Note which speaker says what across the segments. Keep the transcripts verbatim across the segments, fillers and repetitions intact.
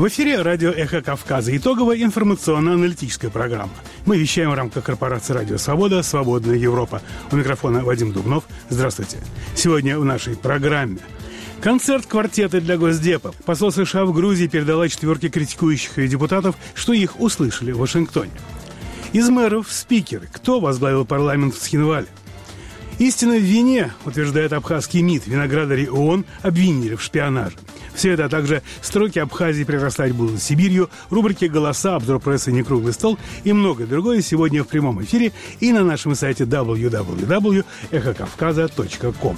Speaker 1: В эфире радио «Эхо Кавказа». Итоговая информационно-аналитическая программа. Мы вещаем в рамках корпорации «Радио Свобода», «Свободная Европа». У микрофона Вадим Дубнов. Здравствуйте. Сегодня в нашей программе концерт квартета для Госдепа. Посол США в Грузии передала четверке критикующих ее депутатов, что их услышали в Вашингтоне. Из мэров спикеры. Кто возглавил парламент в Схинвале? Истина в вине, утверждает абхазский МИД. Виноградари ООН обвинили в шпионаже. Все это, а также строки Абхазии прирастать будут с Сибирью, рубрики «Голоса», обзор прессы «Некруглый стол» и многое другое сегодня в прямом эфире и на нашем сайте дабл ю дабл ю дабл ю точка эхо кавказа точка ком.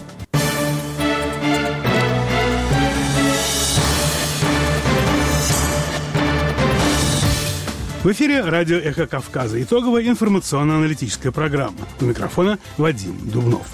Speaker 1: В эфире радио «Эхо Кавказа». Итоговая информационно-аналитическая программа. У микрофона Вадим Дубнов.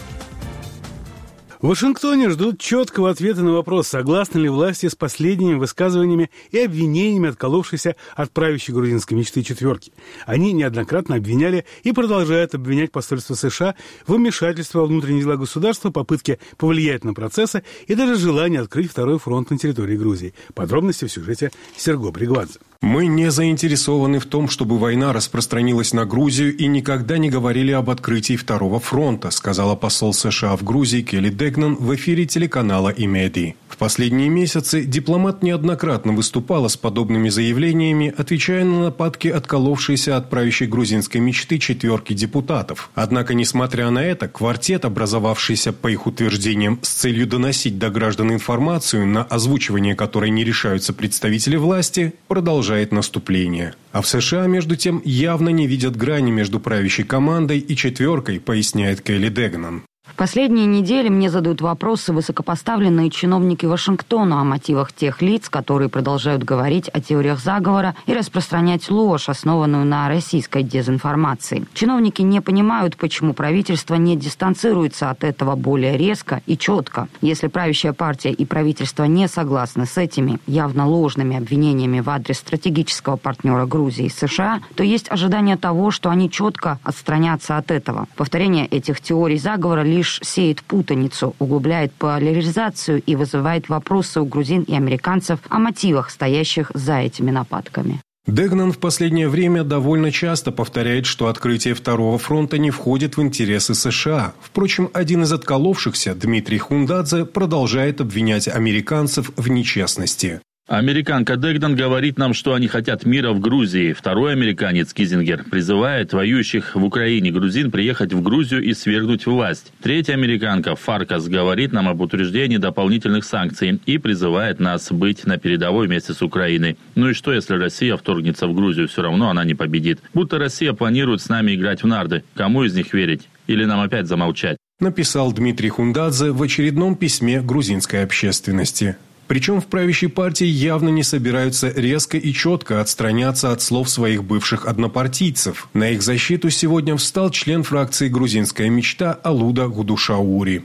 Speaker 1: В Вашингтоне ждут четкого ответа на вопрос, согласны ли власти с последними высказываниями и обвинениями отколовшейся от правящей грузинской мечты четверки. Они неоднократно обвиняли и продолжают обвинять посольство США в вмешательстве во внутренние дела государства, попытке повлиять на процессы и даже желание открыть второй фронт на территории Грузии. Подробности в сюжете Серго Бригвадзе.
Speaker 2: Мы не заинтересованы в том, чтобы война распространилась на Грузию и никогда не говорили об открытии второго фронта, сказала посол США в Грузии Келли Дегнан в эфире телеканала Имеди. В последние месяцы дипломат неоднократно выступала с подобными заявлениями, отвечая на нападки отколовшейся от правящей грузинской мечты четверки депутатов. Однако, несмотря на это, квартет, образовавшийся, по их утверждениям, с целью доносить до граждан информацию, на озвучивание которой не решаются представители власти, продолжает наступление. А в США, между тем, явно не видят грани между правящей командой и четверкой, поясняет Келли Дегнан.
Speaker 3: В последние недели мне задают вопросы высокопоставленные чиновники Вашингтона о мотивах тех лиц, которые продолжают говорить о теориях заговора и распространять ложь, основанную на российской дезинформации. Чиновники не понимают, почему правительство не дистанцируется от этого более резко и четко. Если правящая партия и правительство не согласны с этими явно ложными обвинениями в адрес стратегического партнера Грузии и США, то есть ожидание того, что они четко отстранятся от этого. Повторение этих теорий заговора лишь лишь сеет путаницу, углубляет поляризацию и вызывает вопросы у грузин и американцев о мотивах, стоящих за этими нападками.
Speaker 2: Дегнан в последнее время довольно часто повторяет, что открытие второго фронта не входит в интересы США. Впрочем, один из отколовшихся, Дмитрий Хундадзе, продолжает обвинять американцев в нечестности.
Speaker 4: Американка Дегнан говорит нам, что они хотят мира в Грузии. Второй американец Кизингер призывает воюющих в Украине грузин приехать в Грузию и свергнуть власть. Третья американка Фаркас говорит нам об утверждении дополнительных санкций и призывает нас быть на передовой вместе с Украиной. Ну и что, если Россия вторгнется в Грузию, все равно она не победит. Будто Россия планирует с нами играть в нарды. Кому из них верить? Или нам опять замолчать?
Speaker 2: Написал Дмитрий Хундадзе в очередном письме грузинской общественности. Причем в правящей партии явно не собираются резко и четко отстраняться от слов своих бывших однопартийцев. На их защиту сегодня встал член фракции «Грузинская мечта» Алуда Гудушаури.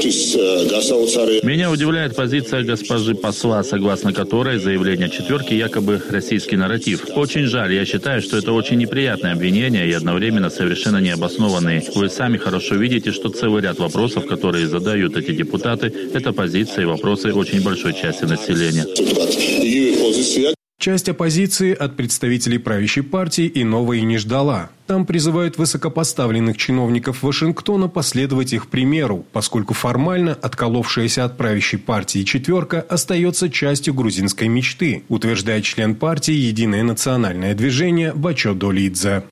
Speaker 4: Меня удивляет позиция госпожи посла, согласно которой заявление четверки якобы российский нарратив. Очень жаль, я считаю, что это очень неприятные обвинения и одновременно совершенно необоснованные. Вы сами хорошо видите, что целый ряд вопросов, которые задают эти депутаты, это позиции и вопросы очень большой части населения.
Speaker 2: Часть оппозиции от представителей правящей партии иного и не ждала. Там призывают высокопоставленных чиновников Вашингтона последовать их примеру, поскольку формально отколовшаяся от правящей партии четверка остается частью грузинской мечты, утверждает член партии «Единое национальное движение» Бачо Долидзе.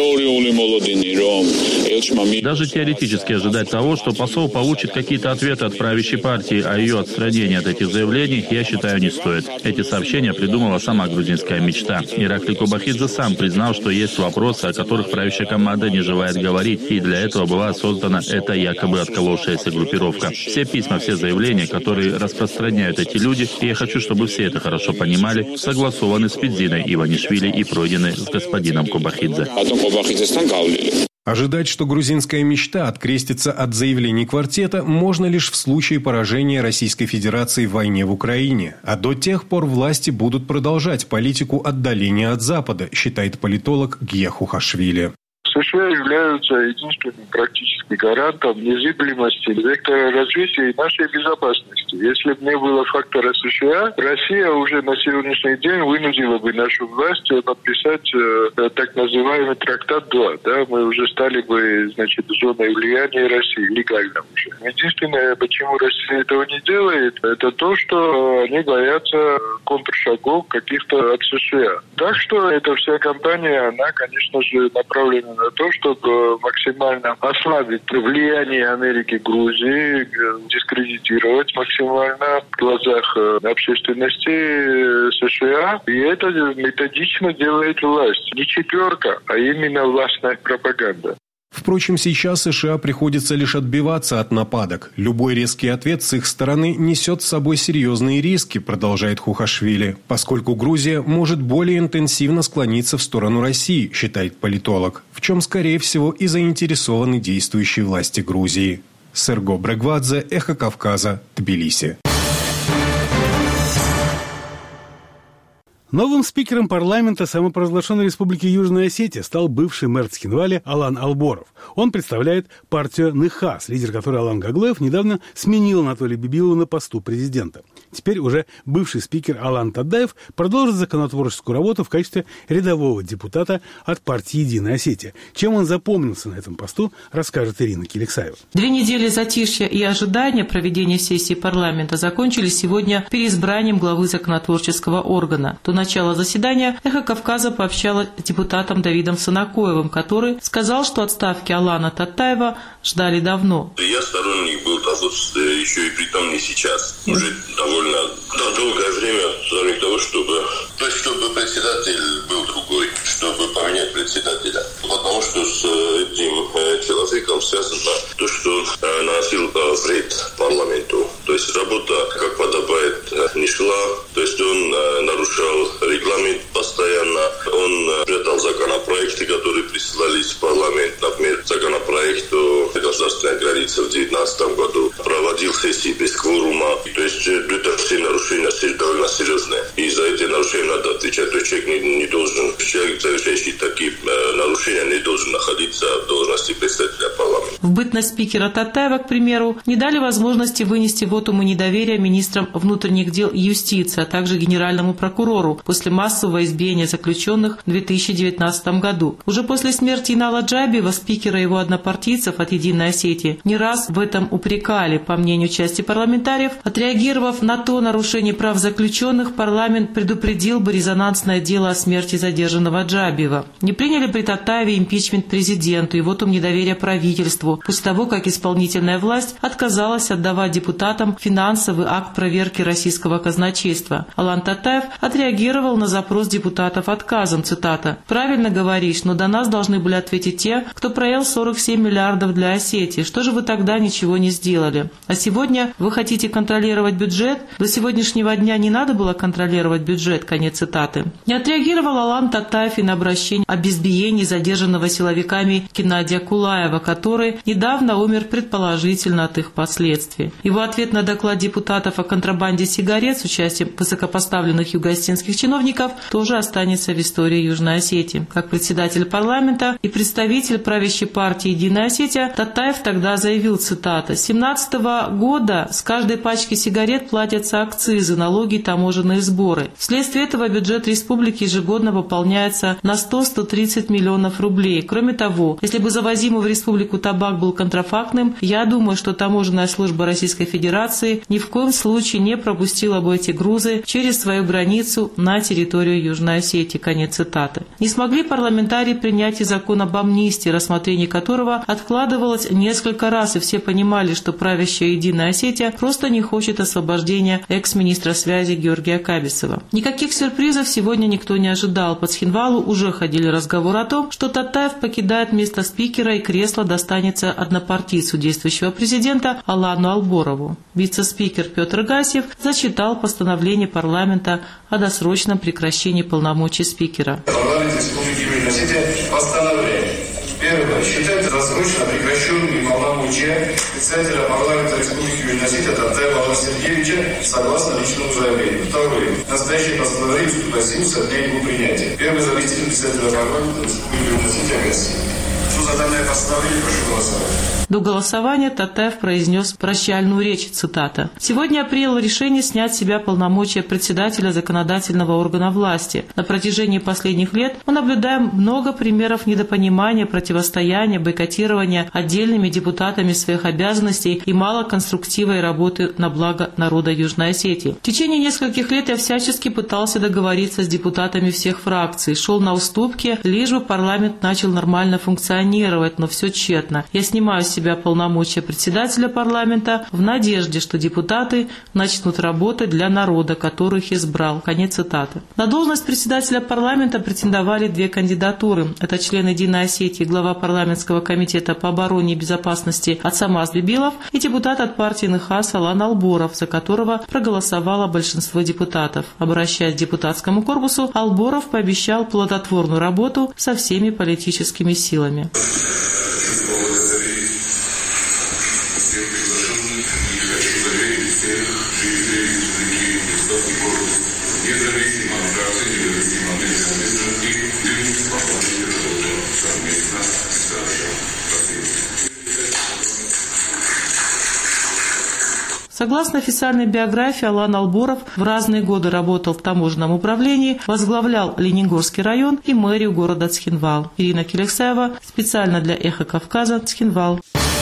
Speaker 4: Даже теоретически ожидать того, что посол получит какие-то ответы от правящей партии о ее отстранении от этих заявлений, я считаю, не стоит. Эти сообщения придумала сама грузинская мечта. Иракли Кобахидзе сам признал, что есть вопросы, о которых правящая команда не желает говорить, и для этого была создана эта якобы отколовшаяся группировка. Все письма, все заявления, которые распространяют эти люди, и я хочу, чтобы все это хорошо понимали, согласованы с Федзиной Иванишвили и пройдены с господином Кобахидзе.
Speaker 2: Ожидать, что грузинская мечта открестится от заявлений квартета, можно лишь в случае поражения Российской Федерации в войне в Украине. А до тех пор власти будут продолжать политику отдаления от Запада, считает политолог Гия Хухашвили.
Speaker 5: США являются единственным практически гарантом незыблемости вектора развития и нашей безопасности. власти. Если бы не было фактора США, Россия уже на сегодняшний день вынудила бы нашу власть подписать э, так называемый трактат два. Да? Мы уже стали бы, значит, зоной влияния России, легально уже. Единственное, почему Россия этого не делает, это то, что они боятся контршагов каких-то от США. Так что эта вся кампания, она, конечно же, направлена на то, чтобы максимально ослабить влияние Америки в Грузии, дискредитировать максимально в глазах общественности США. И это методично делает власть. Не четверка, а именно властная пропаганда.
Speaker 2: Впрочем, сейчас США приходится лишь отбиваться от нападок. Любой резкий ответ с их стороны несет с собой серьезные риски, продолжает Хухашвили, поскольку Грузия может более интенсивно склониться в сторону России, считает политолог, в чем, скорее всего, и заинтересованы действующие власти Грузии. Серго Брегвадзе, Эхо Кавказа, Тбилиси.
Speaker 1: Новым спикером парламента самопровозглашенной Республики Южная Осетия стал бывший мэр Цхинвали Алан Алборов. Он представляет партию НХАС, лидер которой Алан Гаглоев недавно сменил Анатолия Бибилова на посту президента. Теперь уже бывший спикер Алан Тадаев продолжит законотворческую работу в качестве рядового депутата от партии «Единая Осетия». Чем он запомнился на этом посту, расскажет Ирина Киликсаева.
Speaker 6: Две недели затишья и ожидания проведения сессии парламента закончились сегодня переизбранием главы законотворческого органа. До начала заседания «Эхо Кавказа» пообщалась с депутатом Давидом Санакоевым, который сказал, что отставки Алана Татаева ждали давно.
Speaker 7: Я сторонник был того, что еще и при том не сейчас. Уже довольно да, долгое время сторонник того, чтобы, то есть, чтобы председатель был другой, чтобы поменять председателя. Потому что с этим человеком связано то, что наносил вред парламенту. То есть работа, как подобает, не шла. То есть он нарушал регламент постоянно. Он прятал законопроекты, которые присылались в парламент. Например, законопроект о государственной границе в две тысячи девятнадцатом году. Проводил сессии без кворума. То есть это все нарушения довольно серьезные. И за эти нарушения надо отвечать. То есть человек не, не должен, человек, совершающий такие нарушения, не должен находиться в должности председателя парламента.
Speaker 6: В бытность спикера Татаева, к примеру, не дали возможности вынести вотуму недоверия министрам внутренних дел и юстиции, а также генеральному прокурору после массового избиения заключенных в две тысячи девятнадцатом году. Уже после смерти Инала Джабиева, спикера и его однопартийцев от «Единой Осетии», не раз в этом упрекали. По мнению части парламентариев, отреагировав на то нарушение прав заключенных, парламент предупредил бы резонансное дело о смерти задержанного Джабиева. Не приняли при Татаеве импичмент президенту и вотум недоверия правительству, после того, как исполнительная власть отказалась отдавать депутатам финансовый акт проверки российского казначейства. Алан Татаев отреагировал на запрос депутатов отказом, цитата: «Правильно говоришь, но до нас должны были ответить те, кто проел сорок семь миллиардов для Осетии. Что же вы тогда ничего не сделали? А сегодня вы хотите контролировать бюджет? До сегодняшнего дня не надо было контролировать бюджет», конец цитаты. Не отреагировал Алан Татаев и на обращение об избиении задержанного силовиками Геннадия Кулаева, который недавно умер предположительно от их последствий. Его ответ на доклад депутатов о контрабанде сигарет с участием высокопоставленных юго-осетинских чиновников тоже останется в истории Южной Осетии. Как председатель парламента и представитель правящей партии «Единая Осетия», Татаев тогда заявил, цитата: «С две тысячи семнадцатого года с каждой пачки сигарет платятся акцизы, налоги и таможенные сборы. Вследствие этого бюджет республики ежегодно пополняется на сто — сто тридцать миллионов рублей. Кроме того, если бы завозимый в республику табак был контрафактным, я думаю, что таможенная служба Российской Федерации ни в коем случае не пропустила бы эти грузы через свою границу на территорию Южной Осетии», конец цитаты. Не смогли парламентарии принять и закон об амнистии, рассмотрение которого откладывалось несколько раз, и все понимали, что правящая «Единая Осетия» просто не хочет освобождения экс-министра связи Георгия Кабисова. Никаких сюрпризов сегодня никто не ожидал. По Цхинвалу уже ходили разговоры о том, что Татаев покидает место спикера и кресло достанется однопартийцу действующего президента Алану Алборову. Вице-спикер Петр Гасьев зачитал постановление парламента о досрочном прекращении полномочий спикера.
Speaker 8: Парламент Республики Южная Осетия постановляет: первое. Считать досрочно прекращенными полномочия председателя парламента Республики Южная Осетия Татаева Алана Сергеевича согласно личному заявлению. Второе. Настоящее постановление вступает в силу со дня его принятия. Первый заместитель председателя парламента Республики Южная Осетия Гасьев. Что за данное постановление, прошу голосовать.
Speaker 6: До голосования Татаев произнес прощальную речь, цитата. «Сегодня я принял решение снять с себя полномочия председателя законодательного органа власти. На протяжении последних лет мы наблюдаем много примеров недопонимания, противостояния, бойкотирования отдельными депутатами своих обязанностей и мало конструктивной работы на благо народа Южной Осетии. В течение нескольких лет я всячески пытался договориться с депутатами всех фракций, шел на уступки, лишь бы парламент начал нормально функционировать, но все тщетно. Я снимаю с себя полномочия председателя парламента в надежде, что депутаты начнут работать для народа, который их избрал». Конец цитаты. На должность председателя парламента претендовали две кандидатуры. Это член Единой Осетии, глава парламентского комитета по обороне и безопасности Ацамаз Бибилов и депутат от партии НХАС Алан Алборов, за которого проголосовало большинство депутатов. Обращаясь к депутатскому корпусу, Алборов пообещал плодотворную работу со всеми политическими силами. Согласно официальной биографии, Алан Алборов в разные годы работал в таможенном управлении, возглавлял Лениногорский район и мэрию города Цхинвал. Ирина Келексаева, специально для «Эхо Кавказа», Цхинвал.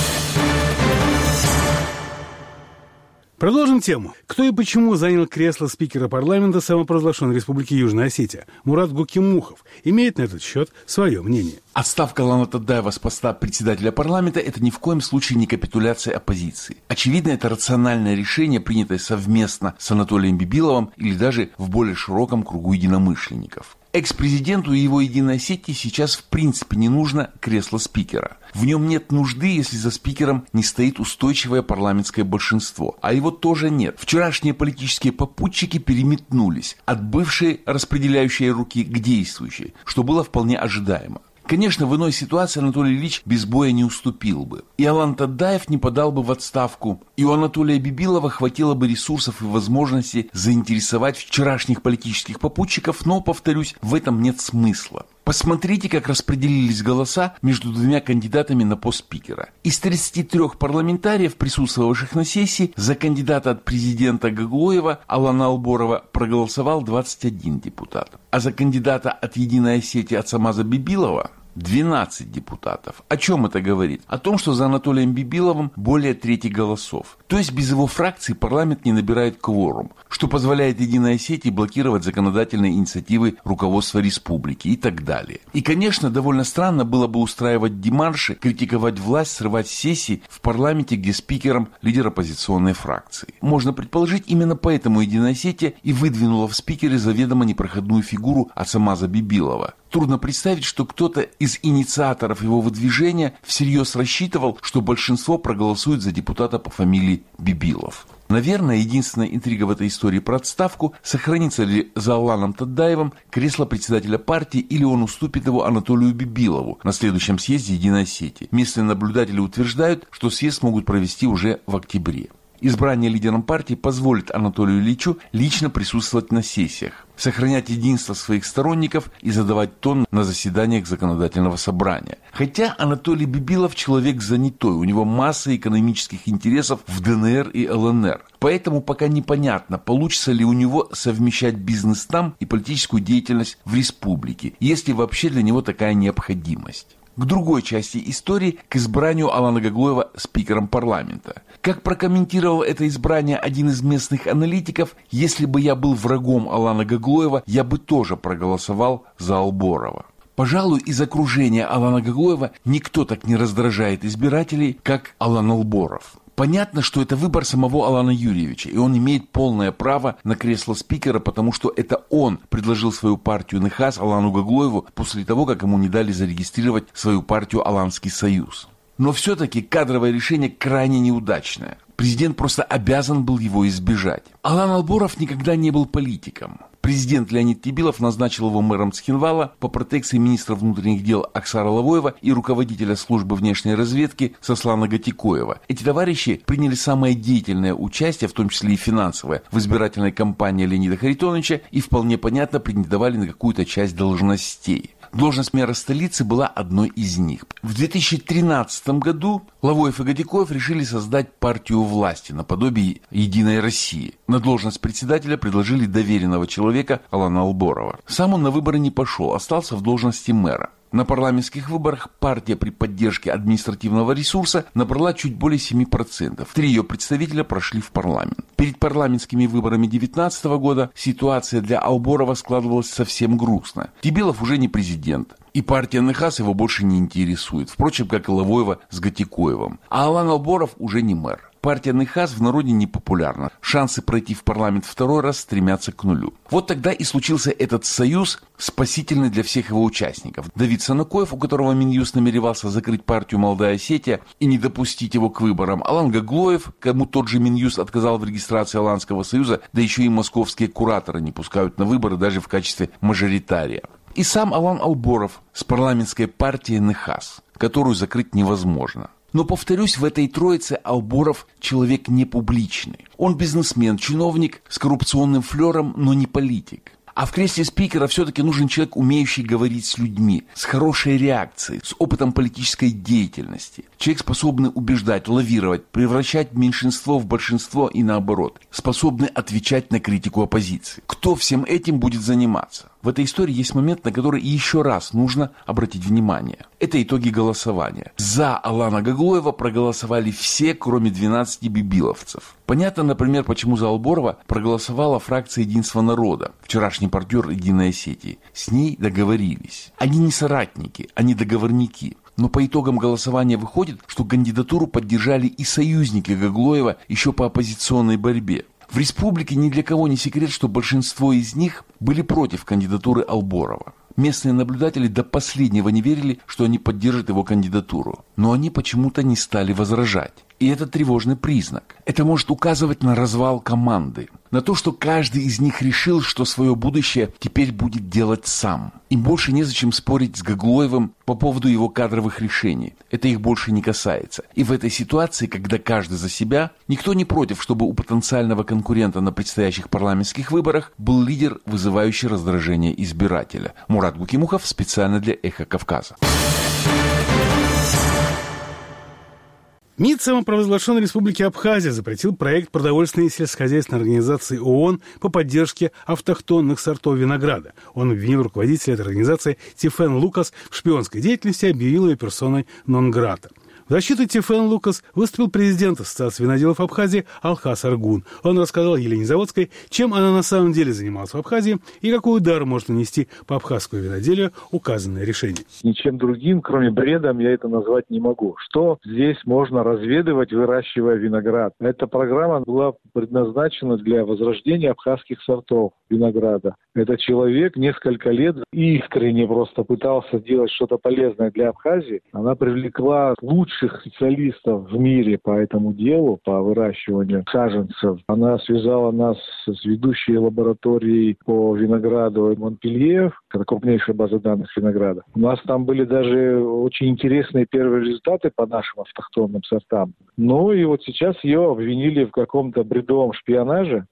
Speaker 1: Продолжим тему. Кто и почему занял кресло спикера парламента самопровозглашенной Республики Южная Осетия? Мурат Гукимухов имеет на этот счет свое мнение.
Speaker 9: Отставка Алана Татаева с поста председателя парламента – это ни в коем случае не капитуляция оппозиции. Очевидно, это рациональное решение, принятое совместно с Анатолием Бибиловым или даже в более широком кругу единомышленников. Экс-президенту и его Единой Осетии сейчас в принципе не нужно кресло спикера. В нем нет нужды, если за спикером не стоит устойчивое парламентское большинство. А его тоже нет. Вчерашние политические попутчики переметнулись от бывшей распределяющей руки к действующей, что было вполне ожидаемо. Конечно, в иной ситуации Анатолий Ильич без боя не уступил бы. И Алан Татаев не подал бы в отставку. И у Анатолия Бибилова хватило бы ресурсов и возможностей заинтересовать вчерашних политических попутчиков, но, повторюсь, в этом нет смысла. Посмотрите, как распределились голоса между двумя кандидатами на пост спикера. Из тридцати трёх парламентариев, присутствовавших на сессии, за кандидата от президента Гаглоева Алана Алборова проголосовал двадцать один депутат. А за кандидата от Единой Осетии Ацамаза Бибилова двенадцать депутатов. О чем это говорит? О том, что за Анатолием Бибиловым более трети голосов. То есть без его фракции парламент не набирает кворум, что позволяет Единой Осетии блокировать законодательные инициативы руководства республики и так далее. И, конечно, довольно странно было бы устраивать демарши, критиковать власть, срывать сессии в парламенте, где спикером лидер оппозиционной фракции. Можно предположить, именно поэтому Единая Осетия и выдвинула в спикеры заведомо непроходную фигуру Ацамаза Бибилова. Трудно представить, что кто-то из инициаторов его выдвижения всерьез рассчитывал, что большинство проголосует за депутата по фамилии Бибилов. Наверное, единственная интрига в этой истории про отставку, сохранится ли за Аланом Татаевым кресло председателя партии или он уступит его Анатолию Бибилову на следующем съезде Единой Осетии. Местные наблюдатели утверждают, что съезд могут провести уже в октябре. Избрание лидером партии позволит Анатолию Ильичу лично присутствовать на сессиях, сохранять единство своих сторонников и задавать тон на заседаниях законодательного собрания. Хотя Анатолий Бибилов человек занятой, у него масса экономических интересов в ДНР и ЛНР. Поэтому пока непонятно, получится ли у него совмещать бизнес там и политическую деятельность в республике, есть ли вообще для него такая необходимость. К другой части истории, к избранию Алана Гаглоева спикером парламента. Как прокомментировал это избрание один из местных аналитиков, если бы я был врагом Алана Гаглоева, я бы тоже проголосовал за Алборова. Пожалуй, из окружения Алана Гаглоева никто так не раздражает избирателей, как Алан Алборов. Понятно, что это выбор самого Алана Юрьевича, и он имеет полное право на кресло спикера, потому что это он предложил свою партию НХАС Алану Гаглоеву после того, как ему не дали зарегистрировать свою партию Аланский союз. Но все-таки кадровое решение крайне неудачное. Президент просто обязан был его избежать. Алан Алборов никогда не был политиком. Президент Леонид Тебилов назначил его мэром Цхинвала по протекции министра внутренних дел Аксара Лавоева и руководителя службы внешней разведки Сослана Гатикоева. Эти товарищи приняли самое деятельное участие, в том числе и финансовое, в избирательной кампании Леонида Харитоновича и вполне понятно претендовали на какую-то часть должностей. Должность мэра столицы была одной из них. В две тысячи тринадцатом году Лавоев и Гадикоев решили создать партию власти наподобие «Единой России». На должность председателя предложили доверенного человека Алана Алборова. Сам он на выборы не пошел, остался в должности мэра. На парламентских выборах партия при поддержке административного ресурса набрала чуть более семи процентов. Три ее представителя прошли в парламент. Перед парламентскими выборами две тысячи девятнадцатого года ситуация для Алборова складывалась совсем грустно. Тибелов уже не президент. И партия Нехас его больше не интересует. Впрочем, как и Лавоева с Гатикоевым. А Алан Алборов уже не мэр. Партия Нехас в народе не популярна. Шансы пройти в парламент второй раз стремятся к нулю. Вот тогда и случился этот союз, спасительный для всех его участников. Давид Санакоев, у которого Минюст намеревался закрыть партию «Молодая Осетия» и не допустить его к выборам. Алан Гаглоев, кому тот же Минюст отказал в регистрации Аланского союза, да еще и московские кураторы не пускают на выборы даже в качестве мажоритария. И сам Алан Алборов с парламентской партией Нехас, которую закрыть невозможно. Но, повторюсь, в этой троице Алборов человек не публичный. Он бизнесмен, чиновник с коррупционным флером, но не политик. А в кресле спикера все-таки нужен человек, умеющий говорить с людьми, с хорошей реакцией, с опытом политической деятельности. Человек, способный убеждать, лавировать, превращать меньшинство в большинство и наоборот. Способный отвечать на критику оппозиции. Кто всем этим будет заниматься? В этой истории есть момент, на который еще раз нужно обратить внимание. Это итоги голосования. За Алана Гаглоева проголосовали все, кроме двенадцати бибиловцев. Понятно, например, почему за Алборова проголосовала фракция «Единство народа», вчерашний партнер «Единой Осетии». С ней договорились. Они не соратники, они договорники. Но по итогам голосования выходит, что кандидатуру поддержали и союзники Гаглоева еще по оппозиционной борьбе. В республике ни для кого не секрет, что большинство из них были против кандидатуры Алборова. Местные наблюдатели до последнего не верили, что они поддержат его кандидатуру. Но они почему-то не стали возражать. И это тревожный признак. Это может указывать на развал команды. На то, что каждый из них решил, что свое будущее теперь будет делать сам. Им больше незачем спорить с Гаглоевым по поводу его кадровых решений. Это их больше не касается. И в этой ситуации, когда каждый за себя, никто не против, чтобы у потенциального конкурента на предстоящих парламентских выборах был лидер, вызывающий раздражение избирателя. Мурат Гукимухов специально для «Эхо Кавказа».
Speaker 1: МИД самопровозглашенной республики Абхазия запретил проект продовольственной и сельскохозяйственной организации ООН по поддержке автохтонных сортов винограда. Он обвинил руководителя этой организации Тифен Лукас в шпионской деятельности и объявил ее персоной нон-грата. В защиту Тифен Лукас выступил президент Ассоциации виноделов Абхазии Алхас Аргун. Он рассказал Елене Заводской, чем она на самом деле занималась в Абхазии и какой удар может нанести по абхазскому виноделию указанное решение.
Speaker 10: Ничем другим, кроме бредом, я это назвать не могу. Что здесь можно разведывать, выращивая виноград? Эта программа была предназначена для возрождения абхазских сортов винограда. Этот человек несколько лет искренне просто пытался делать что-то полезное для Абхазии. Она привлекла лучших специалистов в мире по этому делу, по выращиванию саженцев. Она связала нас с ведущей лабораторией по винограду Монпелье, это крупнейшая база данных винограда. У нас там были даже очень интересные первые результаты по нашим автохтонным сортам. Ну и вот сейчас ее обвинили в каком-то бредовом шпионаже.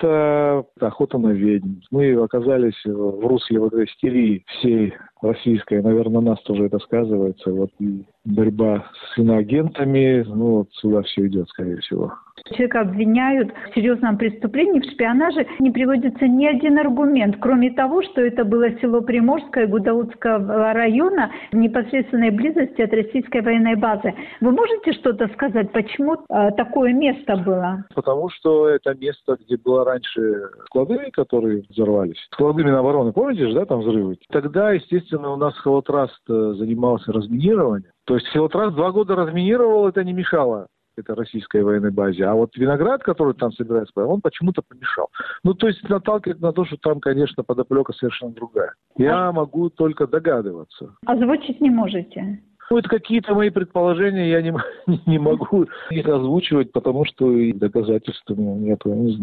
Speaker 10: Это охота на ведьм. Мы оказались в русле вот этой истерии всей российской. Наверное, на нас тоже это сказывается. Вот и борьба с иноагентами, ну, вот сюда все идет, скорее всего.
Speaker 11: Человека обвиняют в серьезном преступлении, в шпионаже. Не приводится ни один аргумент, кроме того, что это было село Приморское Гудаутского района в непосредственной близости от российской военной базы. Вы можете что-то сказать, почему э, такое место было?
Speaker 10: Потому что это место, где было раньше склады, которые взорвались. Склады Минобороны, помните же, да, там взрывы? Тогда, естественно, у нас Хеллотраст занимался разминированием. То есть Хеллотраст два года разминировал, это не мешало. Это российской военной базе. А вот виноград, который там собирается, он почему-то помешал. Ну, то есть наталкивает на то, что там, конечно, подоплека совершенно другая. Я а... могу только догадываться.
Speaker 11: Озвучить не можете?
Speaker 10: Ну, это какие-то мои предположения, я не, не могу их озвучивать, потому что и доказательств у меня нет, я не знаю.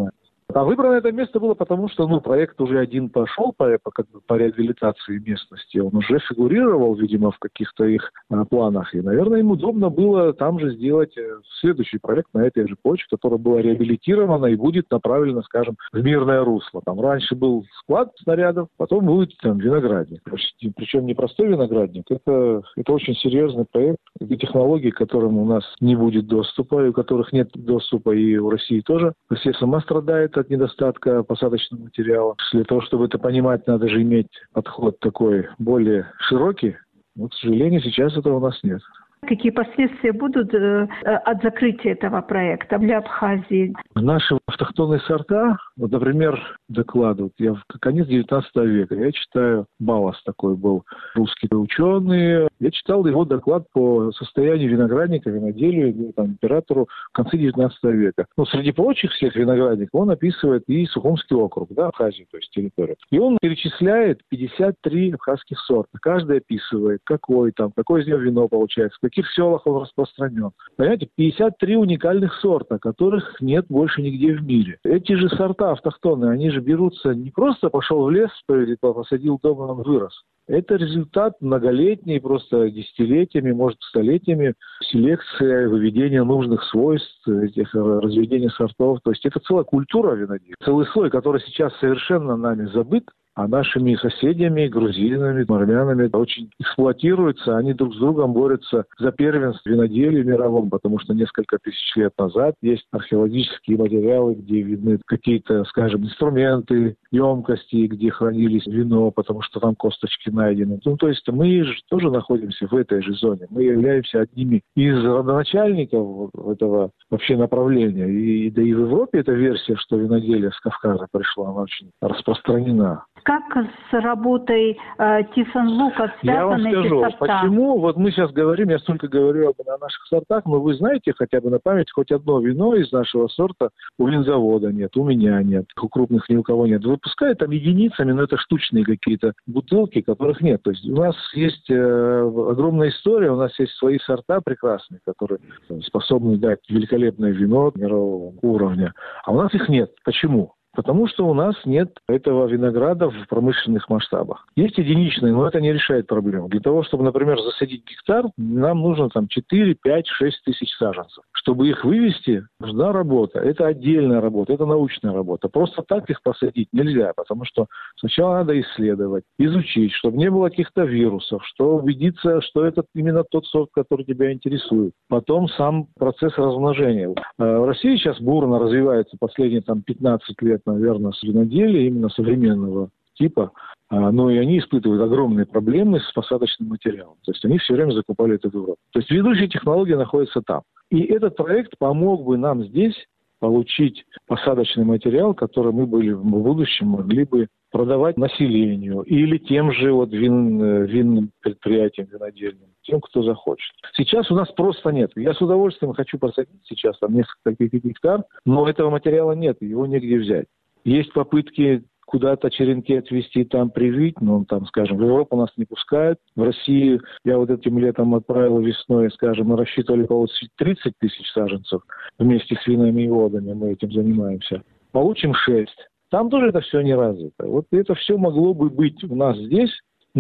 Speaker 10: А выбрано это место было потому, что ну, проект уже один пошел по, по, по реабилитации местности. Он уже фигурировал, видимо, в каких-то их а, планах. И, наверное, им удобно было там же сделать следующий проект на этой же почве, которая была реабилитирована и будет направлена, скажем, в мирное русло. Там раньше был склад снарядов, потом будет там виноградник. Причем не простой виноградник. Это, это очень серьезный проект, где технологий, к которым у нас не будет доступа, и у которых нет доступа и у России тоже. Россия сама страдает от недостатка посадочного материала. Для того, чтобы это понимать, надо же иметь подход такой более широкий. Но, к сожалению, сейчас этого у нас нет.
Speaker 11: Какие последствия будут э, от закрытия этого проекта для Абхазии?
Speaker 10: Наши автохтонные сорта, вот, например, доклад, вот я в конец девятнадцатого века, я читаю, Балас такой был, русский ученый, я читал его доклад по состоянию виноградника, виноделию, там, императору в конце девятнадцатого века. Ну, среди прочих всех виноградников он описывает и Сухумский округ, да, Абхазию, то есть территорию. И он перечисляет пятьдесят три абхазских сорта. Каждый описывает, какой там, какое из него вино получается, в каких селах он распространен. Понимаете, пятьдесят три уникальных сорта, которых нет больше нигде в мире. Эти же сорта автохтонные, они же берутся не просто пошел в лес, посадил дом, и он вырос. Это результат многолетней, просто десятилетиями, может, столетиями селекции, выведения нужных свойств, этих разведения сортов. То есть это целая культура виноделия. Целый слой, который сейчас совершенно нами забыт, а нашими соседями, грузинами, армянами очень эксплуатируются. Они друг с другом борются за первенство виноделия мировом, потому что несколько тысяч лет назад есть археологические материалы, где видны какие-то, скажем, инструменты, емкости, где хранились вино, потому что там косточки найдены. Ну, то есть мы же тоже находимся в этой же зоне. Мы являемся одними из родоначальников этого вообще направления. И, да и в Европе эта версия, что виноделие с Кавказа пришло, она очень распространена.
Speaker 11: Как с работой э, Тиффен Лукас связаны
Speaker 10: Я вам скажу,
Speaker 11: эти сорта?
Speaker 10: Почему, вот мы сейчас говорим, я столько говорю о наших сортах, но вы знаете хотя бы на память, хоть одно вино из нашего сорта у винзавода нет, у меня нет, у крупных ни у кого нет. Выпускают там единицами, но это штучные какие-то бутылки, которых нет. То есть у нас есть э, огромная история, у нас есть свои сорта прекрасные, которые способны дать великолепное вино мирового уровня, а у нас их нет. Почему? Потому что у нас нет этого винограда в промышленных масштабах. Есть единичные, но это не решает проблему. Для того, чтобы, например, засадить гектар, нам нужно там четыре, пять, шесть тысяч саженцев. Чтобы их вывести, нужна работа. Это отдельная работа, это научная работа. Просто так их посадить нельзя, потому что сначала надо исследовать, изучить, чтобы не было каких-то вирусов, что убедиться, что это именно тот сорт, который тебя интересует. Потом сам процесс размножения. В России сейчас бурно развивается последние там пятнадцать лет, наверное, с виноделия именно современного типа, но и они испытывают огромные проблемы с посадочным материалом. То есть они все время закупали это в Европе. То есть ведущие технологии находятся там. И этот проект помог бы нам здесь получить посадочный материал, который мы были в будущем могли бы продавать населению или тем же вот вин, винным предприятиям, винодельным, тем, кто захочет. Сейчас у нас просто нет. Я с удовольствием хочу посадить сейчас там несколько гектар, но этого материала нет, его негде взять. Есть попытки куда-то черенки отвезти, там привить, но там, скажем, в Европу нас не пускают. В России я вот этим летом отправил весной, скажем, мы рассчитывали получить тридцать тысяч саженцев вместе с винами и водами, мы этим занимаемся. Получим шесть. Там тоже это все не развито. Вот это все могло бы быть у нас здесь,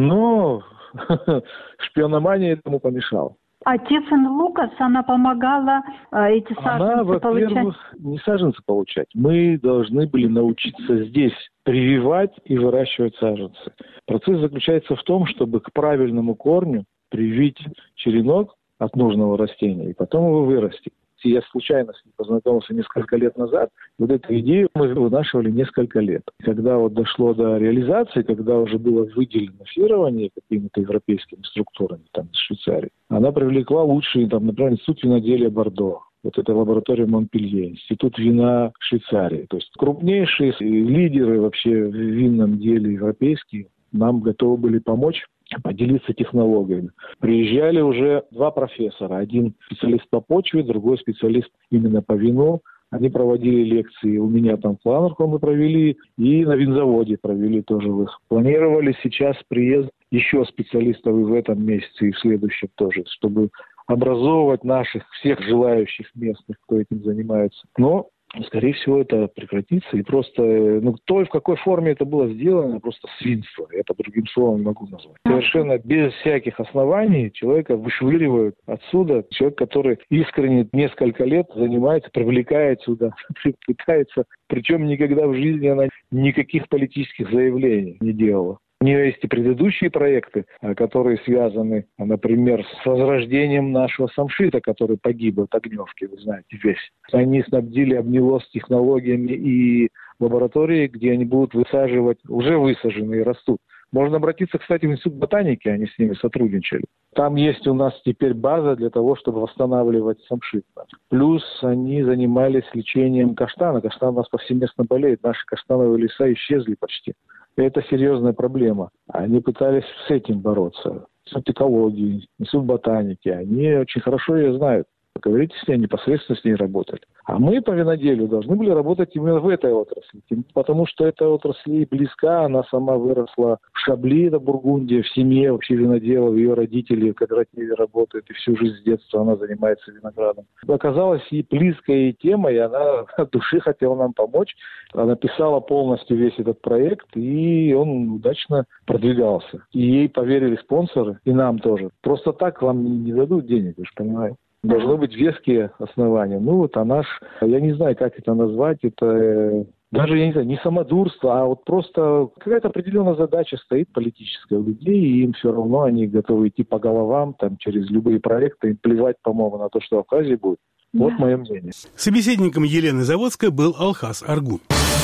Speaker 10: но шпиономания этому помешала.
Speaker 11: А Тиффен Лукас, она помогала э, эти саженцы
Speaker 10: она,
Speaker 11: получать? Она,
Speaker 10: во-первых, не саженцы получать. Мы должны были научиться здесь прививать и выращивать саженцы. Процесс заключается в том, чтобы к правильному корню привить черенок от нужного растения и потом его вырастить. Я случайно с ним познакомился несколько лет назад. Вот эту идею мы вынашивали несколько лет. Когда вот дошло до реализации, когда уже было выделено финансирование какими-то европейскими структурами, там, из Швейцарии, она привлекла лучшие, там, например, Институт виноделия Бордо. Вот это лаборатория Монпелье, Институт вина Швейцарии. То есть крупнейшие лидеры вообще в винном деле европейские нам готовы были помочь поделиться технологиями. Приезжали уже два профессора. Один специалист по почве, другой специалист именно по вину. Они проводили лекции. У меня там в планах мы провели. И на винзаводе провели тоже их. Планировали сейчас приезд еще специалистов и в этом месяце, и в следующем тоже, чтобы образовывать наших всех желающих местных, кто этим занимается. Но скорее всего, это прекратится. И просто, ну, то, в какой форме это было сделано, просто свинство. Я по другим словам не могу назвать. Совершенно без всяких оснований человека вышвыривают отсюда. Человек, который искренне несколько лет занимается, привлекает сюда, пытается. Причем никогда в жизни она никаких политических заявлений не делала. У нее есть и предыдущие проекты, которые связаны, например, с возрождением нашего самшита, который погиб от огневки, вы знаете, весь. Они снабдили Обнилос технологиями и лаборатории, где они будут высаживать, уже высаженные растут. Можно обратиться, кстати, в Институт ботаники, они с ними сотрудничали. Там есть у нас теперь база для того, чтобы восстанавливать самшит. Плюс они занимались лечением каштана. Каштан у нас повсеместно болеет. Наши каштановые леса исчезли почти. Это серьезная проблема. Они пытались с этим бороться. Институт экологии, Институт ботаники. Они очень хорошо ее знают. Говорите с ней, непосредственно с ней работали. А мы по виноделию должны были работать именно в этой отрасли. Потому что эта отрасль ей близка. Она сама выросла в Шабли, это Бургундия, в семье вообще виноделов. Ее родители в кооперативе работают. И всю жизнь с детства она занимается виноградом. Оказалась ей близкая ей тема, и она от души хотела нам помочь. Она писала полностью весь этот проект, и он удачно продвигался. И ей поверили спонсоры, и нам тоже. Просто так вам не дадут денег, вы же понимаете. Должны быть веские основания. Ну вот, а наш, я не знаю, как это назвать, это э, даже, я не знаю, не самодурство, а вот просто какая-то определенная задача стоит политическая у людей, и им все равно они готовы идти по головам, там, через любые проекты, им плевать, по-моему, на то, что в Абхазии будет. Да. Вот мое мнение.
Speaker 1: Собеседником Елены Заводской был Алхаз Аргун.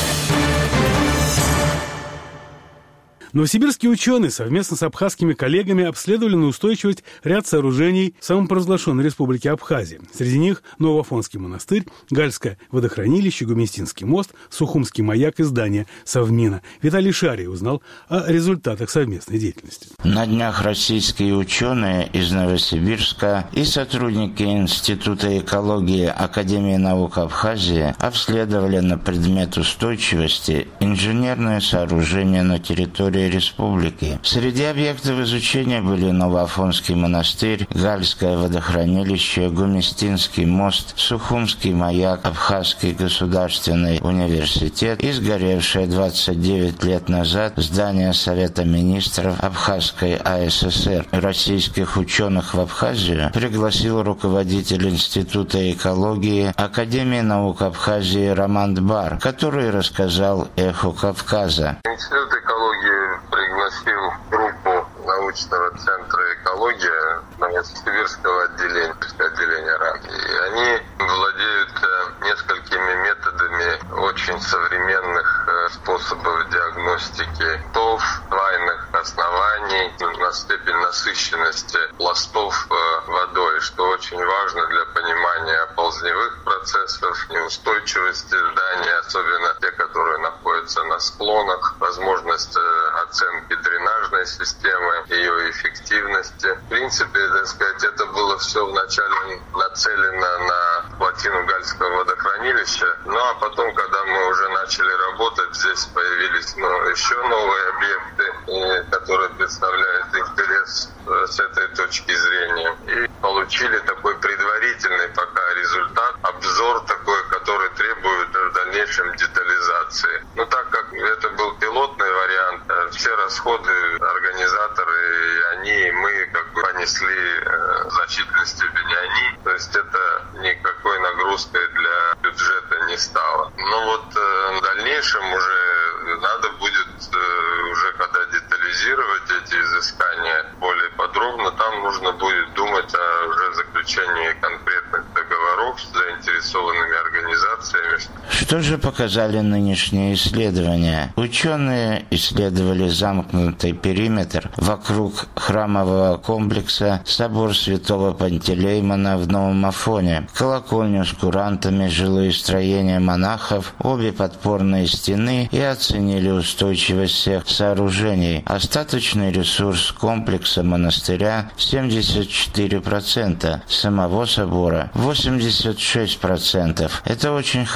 Speaker 1: Новосибирские ученые совместно с абхазскими коллегами обследовали на устойчивость ряд сооружений в самопровозглашенной республике Абхазия. Среди них Новоафонский монастырь, Гальское водохранилище, Гумистинский мост, Сухумский маяк и здание Совмина. Виталий Шарий узнал о результатах совместной деятельности.
Speaker 12: На днях российские ученые из Новосибирска и сотрудники Института экологии Академии наук Абхазии обследовали на предмет устойчивости инженерные сооружения на территории республики. Среди объектов изучения были Новоафонский монастырь, Гальское водохранилище, Гумистинский мост, Сухумский маяк, Абхазский государственный университет и сгоревшее двадцать девять лет назад здание Совета министров Абхазской АССР. Российских ученых в Абхазию пригласил руководитель Института экологии Академии наук Абхазии Роман Дбар, который рассказал «Эхо Кавказа».
Speaker 13: Институт экологии пригласил группу научного центра экология Новосибирского отделения, отделения РАН. И они владеют несколькими методами очень современных способов диагностики пластов, свайных оснований, на степень насыщенности пластов водой, что очень важно для понимания оползневых процессов, неустойчивости зданий, особенно те, которые находятся на склонах, возможность оценки дренажной системы, ее эффективности. В принципе, так сказать, это было все вначале нацелено на плотину Гальского водохранилища, ну а потом, когда мы уже начали работать, здесь появились ну, еще новые объекты, которые представляют интерес с этой точки зрения. И получили такой предварительный пока результат, обзор такой, который требует в дальнейшем детализации. Но так как это был пилотный вариант, все расходы организаторы, и они, и мы как бы понесли в значительной степени они, то есть это никакой нагрузкой для бюджета не стало. Но вот в дальнейшем уже надо будет, уже когда детализировать эти изыскания более подробно, там нужно будет думать о уже заключении конкретных договоров с заинтересованными организациями.
Speaker 12: Что же показали нынешние исследования? Ученые исследовали замкнутый периметр вокруг храмового комплекса собор Святого Пантелеймона в Новом Афоне, колокольню с курантами, жилые строения монахов, обе подпорные стены и оценили устойчивость всех сооружений. Остаточный ресурс комплекса монастыря семьдесят четыре процента, самого собора восемьдесят шесть процентов. Это очень хорошо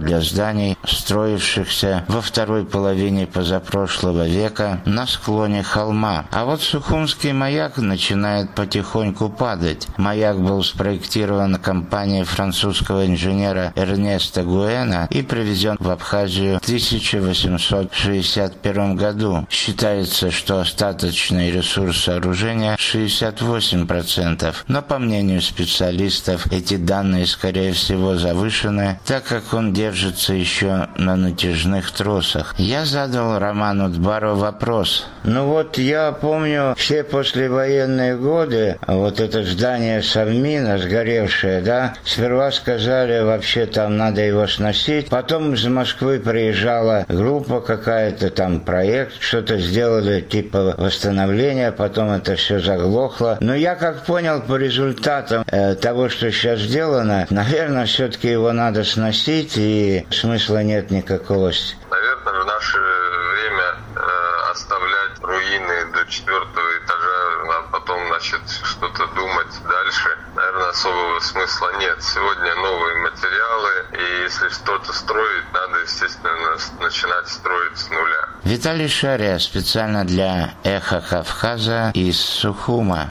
Speaker 12: для зданий, строившихся во второй половине позапрошлого века на склоне холма. А вот Сухумский маяк начинает потихоньку падать. Маяк был спроектирован компанией французского инженера Эрнеста Гуэна и привезен в Абхазию в тысяча восемьсот шестьдесят первом году. Считается, что остаточный ресурс сооружения шестьдесят восемь процентов, но по мнению специалистов эти данные скорее всего завышены, так как он держится еще на натяжных тросах. Я задал Роману Дбару вопрос. Ну вот я помню все послевоенные годы, вот это здание Совмина сгоревшее, да, сперва сказали, вообще там надо его сносить, потом из Москвы приезжала группа какая-то, там проект, что-то сделали типа восстановления, потом это все заглохло. Но я как понял по результатам э, того, что сейчас сделано, наверное, все-таки его надо сносить, и смысла нет никакого.
Speaker 13: Наверное, в наше время э, оставлять руины до четвертого этажа, а потом, значит, что-то думать дальше, наверное, особого смысла нет. Сегодня новые материалы, и если что-то строить, надо, естественно, начинать строить с нуля.
Speaker 12: Виталий Шария специально для «Эхо Кавказа» из Сухума.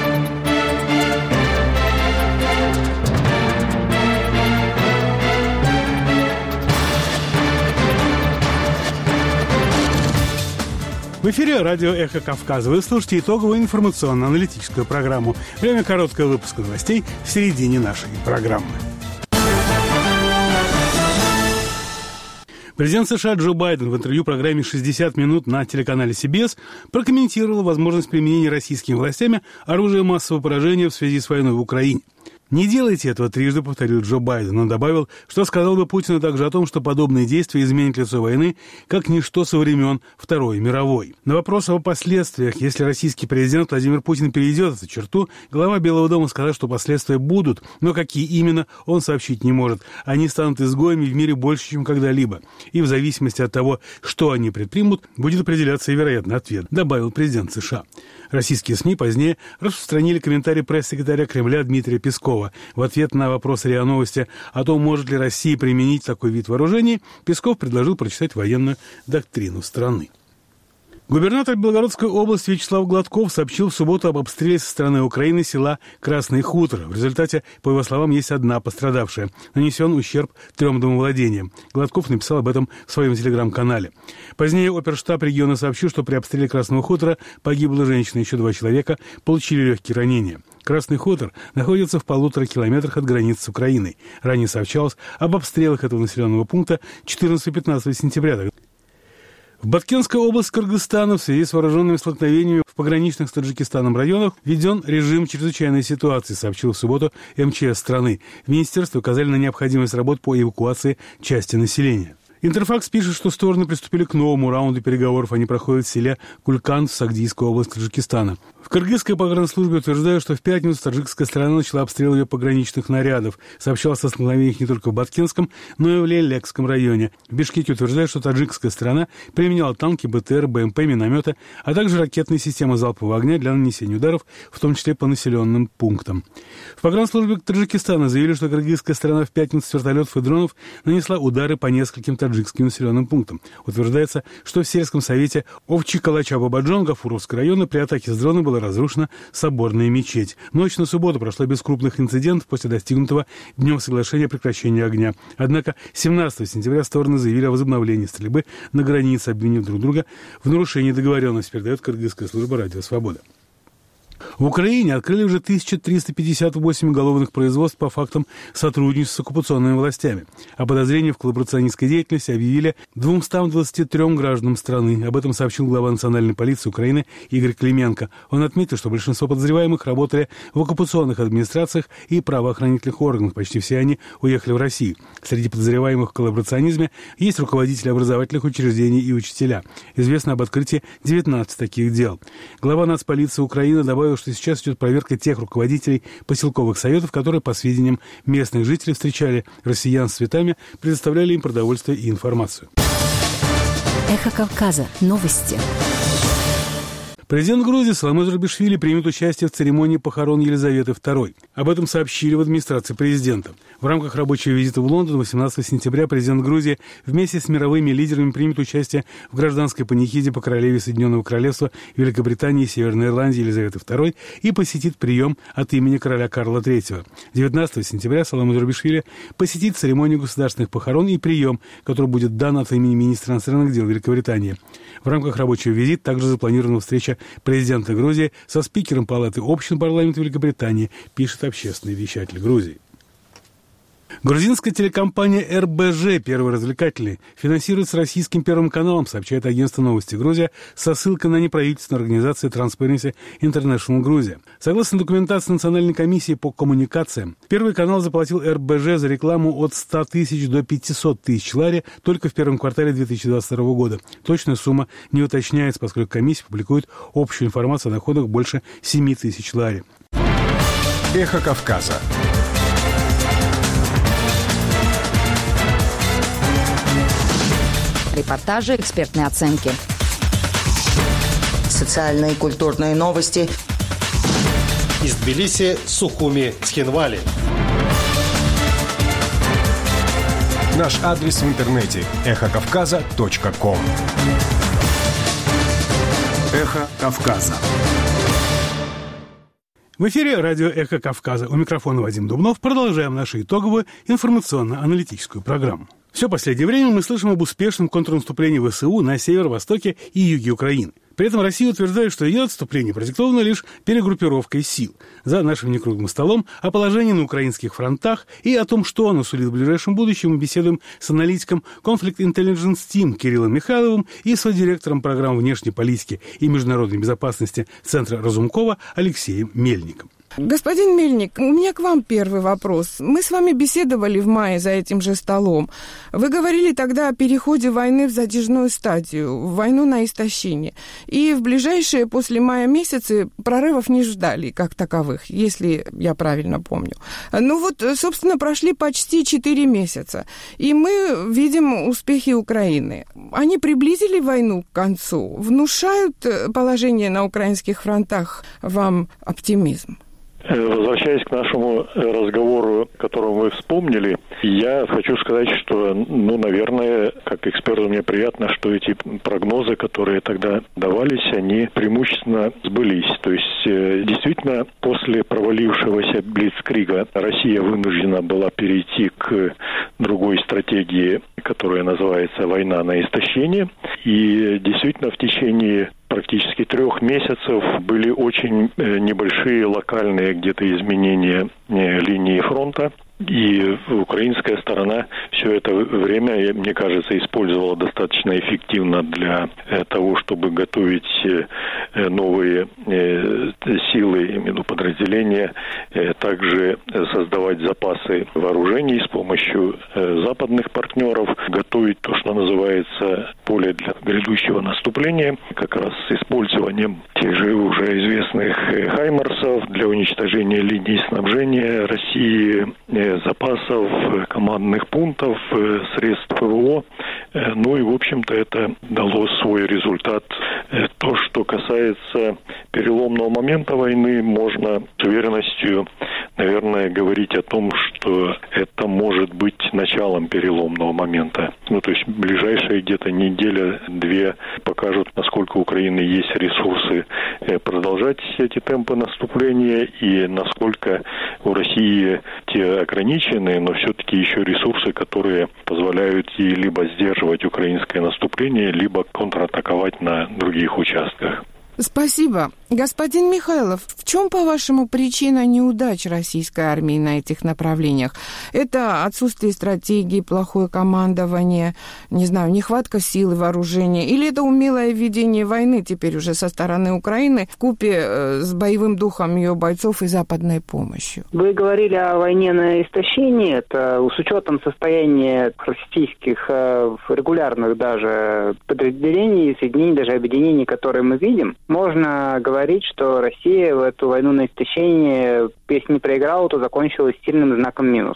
Speaker 1: В эфире радио «Эхо Кавказа». Вы слушаете итоговую информационно-аналитическую программу. Время короткого выпуска новостей в середине нашей программы. Президент США Джо Байден в интервью программе «шестьдесят минут» на телеканале си би эс прокомментировал возможность применения российскими властями оружия массового поражения в связи с войной в Украине. «Не делайте этого трижды», — повторил Джо Байден. Он добавил, что сказал бы Путину также о том, что подобные действия изменят лицо войны, как ничто со времен Второй мировой. На вопрос о последствиях, если российский президент Владимир Путин перейдет эту черту, глава Белого дома сказал, что последствия будут, но какие именно, он сообщить не может. Они станут изгоями в мире больше, чем когда-либо. И в зависимости от того, что они предпримут, будет определяться и вероятный ответ, добавил президент США. Российские СМИ позднее распространили комментарий пресс-секретаря Кремля Дмитрия Пескова. В ответ на вопрос РИА Новости о том, может ли Россия применить такой вид вооружений, Песков предложил прочитать военную доктрину страны. Губернатор Белгородской области Вячеслав Гладков сообщил в субботу об обстреле со стороны Украины села Красный Хутор. В результате, по его словам, есть одна пострадавшая. Нанесен ущерб трем домовладениям. Гладков написал об этом в своем телеграм-канале. Позднее оперштаб региона сообщил, что при обстреле Красного Хутора погибла женщина, еще два человека получили легкие ранения. Красный Хутор находится в полутора километрах от границы с Украиной. Ранее сообщалось об обстрелах этого населенного пункта четырнадцатого-пятнадцатого сентября. В Баткенской области Кыргызстана в связи с вооруженными столкновениями в пограничных с Таджикистаном районах введен режим чрезвычайной ситуации, сообщил в субботу эм че эс страны. В министерстве указали на необходимость работ по эвакуации части населения. Интерфакс пишет, что стороны приступили к новому раунду переговоров. Они проходят в селе Кулькан в Сагдийской области Таджикистана. В кыргызской погранслужбе утверждают, что в пятницу таджикская сторона начала обстрел ее пограничных нарядов. Сообщалось о столкновениях не только в Баткенском, но и в Лелекском районе. В Бишкеке утверждают, что таджикская сторона применяла танки, бэ тэ эр, бэ эм пэ, минометы, а также ракетные системы залпового огня для нанесения ударов, в том числе по населенным пунктам. В погранслужбе Таджикистана заявили, что кыргызская сторона в пятницу с вертолетов и дронов нанесла удары по нескольким таджикским таджикским населенным пунктам. Утверждается, что в сельском совете Овчи-Калача-Бабаджон Гафуровского района при атаке с дрона была разрушена соборная мечеть. Ночь на субботу прошла без крупных инцидентов после достигнутого днем соглашения о прекращении огня. Однако семнадцатого сентября стороны заявили о возобновлении стрельбы на границе, обвинив друг друга в нарушении договоренности, передает кыргызская служба «Радио Свобода». В Украине открыли уже тысяча триста пятьдесят восемь уголовных производств по фактам сотрудничества с оккупационными властями. О подозрении в коллаборационистской деятельности объявили двумстам двадцати трем гражданам страны. Об этом сообщил глава национальной полиции Украины Игорь Клименко. Он отметил, что большинство подозреваемых работали в оккупационных администрациях и правоохранительных органах. Почти все они уехали в Россию. Среди подозреваемых в коллаборационизме есть руководители образовательных учреждений и учителя. Известно об открытии девятнадцати таких дел. Глава нацполиции Украины добавил, что сейчас идет проверка тех руководителей поселковых советов, которые, по сведениям местных жителей, встречали россиян с цветами, предоставляли им продовольствие и информацию.
Speaker 14: Эхо Кавказа. Новости.
Speaker 1: Президент Грузии Саломе Зурабишвили примет участие в церемонии похорон Елизаветы второй. Об этом сообщили в администрации президента. В рамках рабочего визита в Лондон восемнадцатого сентября президент Грузии вместе с мировыми лидерами примет участие в гражданской панихиде по королеве Соединенного Королевства Великобритании и Северной Ирландии Елизаветы второй и посетит прием от имени короля Карла третьего. девятнадцатого сентября Саломе Зурабишвили посетит церемонию государственных похорон и прием, который будет дан от имени министра иностранных дел Великобритании. В рамках рабочего визита также запланирована встреча президента Грузии со спикером Палаты общин парламента Великобритании, пишет общественный вещатель Грузии. Грузинская телекомпания эр бэ жэ, первый развлекательный, финансируется российским Первым каналом, сообщает агентство «Новости Грузия» со ссылкой на неправительственную организацию Transparency International Грузия. Согласно документации Национальной комиссии по коммуникациям, Первый канал заплатил эр бэ жэ за рекламу от ста тысяч до пятисот тысяч лари только в первом квартале две тысячи двадцать второго года. Точная сумма не уточняется, поскольку комиссия публикует общую информацию о доходах больше семи тысяч лари.
Speaker 2: Эхо Кавказа.
Speaker 14: Репортажи, экспертные оценки. Социальные и культурные новости.
Speaker 15: Из Тбилиси, Сухуми, Цхинвали.
Speaker 2: Наш адрес в интернете – эхо кавказа точка ком.
Speaker 1: Эхо Кавказа. В эфире радио «Эхо Кавказа». У микрофона Вадим Дубнов. Продолжаем нашу итоговую информационно-аналитическую программу. Все последнее время мы слышим об успешном контрнаступлении вэ эс у на северо-востоке и юге Украины. При этом Россия утверждает, что ее отступление продиктовано лишь перегруппировкой сил. За нашим некруглым столом о положении на украинских фронтах и о том, что оно сулит в ближайшем будущем, мы беседуем с аналитиком Conflict Intelligence Team Кириллом Михайловым и с директором программ внешней политики и международной безопасности Центра Разумкова Алексеем Мельником.
Speaker 16: Господин Мельник, у меня к вам первый вопрос. Мы с вами беседовали в мае за этим же столом. Вы говорили тогда о переходе войны в затяжную стадию, в войну на истощение. И в ближайшие после мая месяцы прорывов не ждали, как таковых, если я правильно помню. Ну вот, собственно, прошли почти четыре месяца. И мы видим успехи Украины. Они приблизили войну к концу? Внушают положение на украинских фронтах вам оптимизм?
Speaker 17: Возвращаясь к нашему разговору, который вы вспомнили, я хочу сказать, что, ну, наверное, как эксперту мне приятно, что эти прогнозы, которые тогда давались, они преимущественно сбылись. То есть, действительно, после провалившегося Блицкрига Россия вынуждена была перейти к другой стратегии, которая называется «война на истощение». И действительно, в течение практически трех месяцев были очень небольшие локальные где-то изменения линии фронта. И украинская сторона все это время, мне кажется, использовала достаточно эффективно для того, чтобы готовить новые силы, имею в виду подразделения, также создавать запасы вооружений с помощью западных партнеров, готовить то, что называется поле для грядущего наступления, как раз с использованием тех же уже известных хаймарсов для уничтожения линий снабжения России, запасов, командных пунктов, средств ПВО. Ну и, в общем-то, это дало свой результат. То, что касается переломного момента войны, можно с уверенностью, наверное, говорить о том, что это может быть началом переломного момента. Ну, то есть ближайшие где-то неделя-две покажут, насколько у Украины есть ресурсы продолжать эти темпы наступления и насколько у России те ограниченные, но все-таки еще ресурсы, которые позволяют ей либо сдерживать украинское наступление, либо контратаковать на других участках.
Speaker 16: Спасибо. Господин Михайлов, в чем, по-вашему, причина неудач российской армии на этих направлениях? Это отсутствие стратегии, плохое командование, не знаю, нехватка сил и вооружения, или это умелое ведение войны теперь уже со стороны Украины вкупе с боевым духом ее бойцов и западной помощью?
Speaker 18: Вы говорили о войне на истощение. Это с учетом состояния российских регулярных даже подразделений, соединений, даже объединений, которые мы видим, можно говорить, что Россия в эту войну на истощение, если не проиграла, то закончилась сильным знаком минус.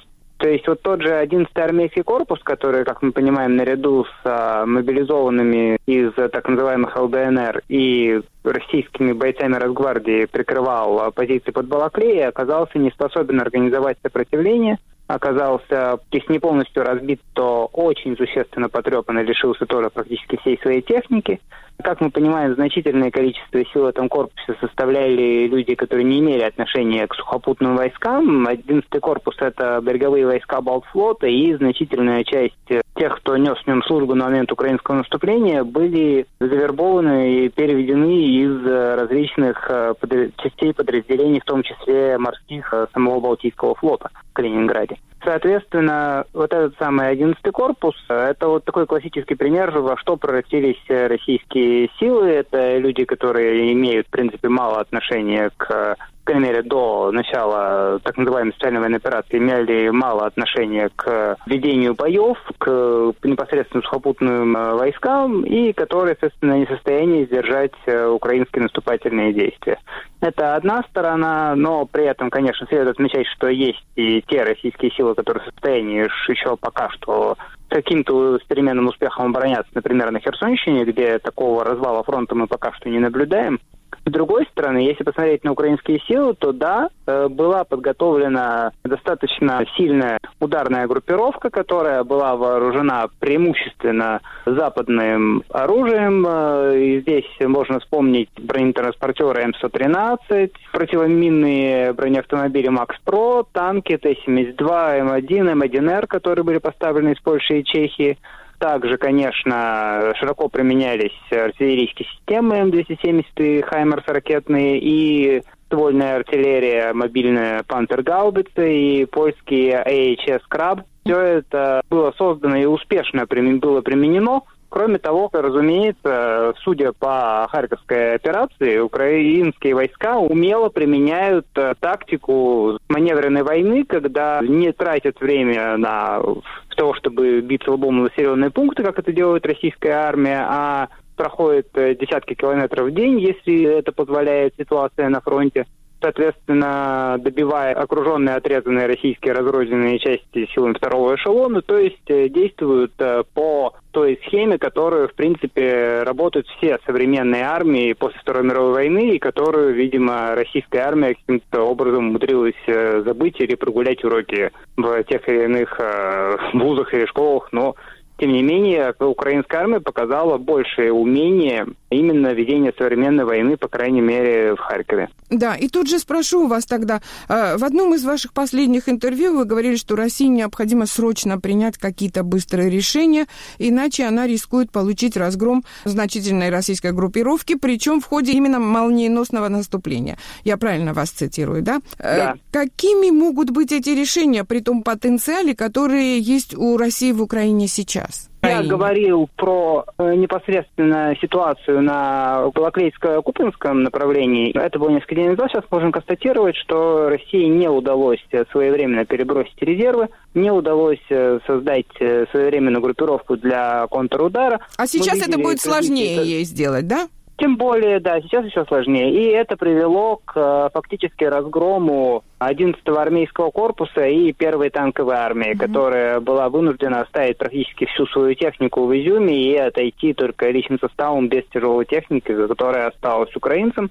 Speaker 18: То есть вот тот же одиннадцатый армейский корпус, который, как мы понимаем, наряду с а, мобилизованными из так называемых эл дэ эн эр и российскими бойцами Росгвардии прикрывал позиции под Балаклеей, оказался не способен организовать сопротивление, оказался, если не полностью разбит, то очень существенно потрепан и лишился тоже практически всей своей техники. Как мы понимаем, значительное количество сил в этом корпусе составляли люди, которые не имели отношения к сухопутным войскам. одиннадцатый корпус – это береговые войска Балтфлота, и значительная часть тех, кто нес в нем службу на момент украинского наступления, были завербованы и переведены из различных частей подразделений, в том числе морских, самого Балтийского флота в Калининграде. Соответственно, вот этот самый одиннадцатый корпус – это вот такой классический пример, во что превратились российские силы. Это люди, которые имеют, в принципе, мало отношения к... По крайней мере, до начала так называемой специальной военной операции имели мало отношения к ведению боев, к непосредственно сухопутным войскам, и которые, соответственно, не в состоянии сдержать украинские наступательные действия. Это одна сторона, но при этом, конечно, следует отмечать, что есть и те российские силы, которые в состоянии еще пока что каким-то с переменным успехом обороняться, например, на Херсонщине, где такого развала фронта мы пока что не наблюдаем. С другой стороны, если посмотреть на украинские силы, то да, была подготовлена достаточно сильная ударная группировка, которая была вооружена преимущественно западным оружием. И здесь можно вспомнить бронетранспортеры эм сто тринадцать, противоминные бронеавтомобили Макс Про, танки Т семьдесят два, эм один, эм один эр, которые были поставлены из Польши и Чехии. Также, конечно, широко применялись артиллерийские системы эм двести семьдесят и Хаймерс ракетные, и ствольная артиллерия, мобильная Панцергаубица и польские эй эйч эс Краб. Все это было создано и успешно было применено. Кроме того, разумеется, судя по Харьковской операции, украинские войска умело применяют тактику маневренной войны, когда не тратят время на то, чтобы биться лбом на населенные пункты, как это делает российская армия, а проходит десятки километров в день, если это позволяет ситуация на фронте. Соответственно, добивая окруженные, отрезанные российские разрозненные части силами второго эшелона, то есть действуют по той схеме, которую, в принципе, работают все современные армии после Второй мировой войны, и которую, видимо, российская армия каким-то образом умудрилась забыть или прогулять уроки в тех или иных вузах или школах, но тем не менее, украинская армия показала большее умение именно ведения современной войны, по крайней мере, в Харькове.
Speaker 16: Да, и тут же спрошу у вас тогда. В одном из ваших последних интервью вы говорили, что России необходимо срочно принять какие-то быстрые решения, иначе она рискует получить разгром значительной российской группировки, причем в ходе именно молниеносного наступления. Я правильно вас цитирую, да?
Speaker 18: Да.
Speaker 16: Какими могут быть эти решения при том потенциале, который есть у России в Украине сейчас?
Speaker 18: Я говорил про э, непосредственно ситуацию на Балаклейско-Купинском направлении. Это было несколько дней назад. Сейчас можем констатировать, что России не удалось своевременно перебросить резервы, не удалось создать своевременную группировку для контрудара.
Speaker 16: А сейчас это будет сложнее ей сделать, да?
Speaker 18: Тем более, да, сейчас еще сложнее. И это привело к фактически разгрому одиннадцатого армейского корпуса и первой танковой армии, mm-hmm. которая была вынуждена оставить практически всю свою технику в Изюме и отойти только личным составом без тяжелой техники, которая осталась украинцам.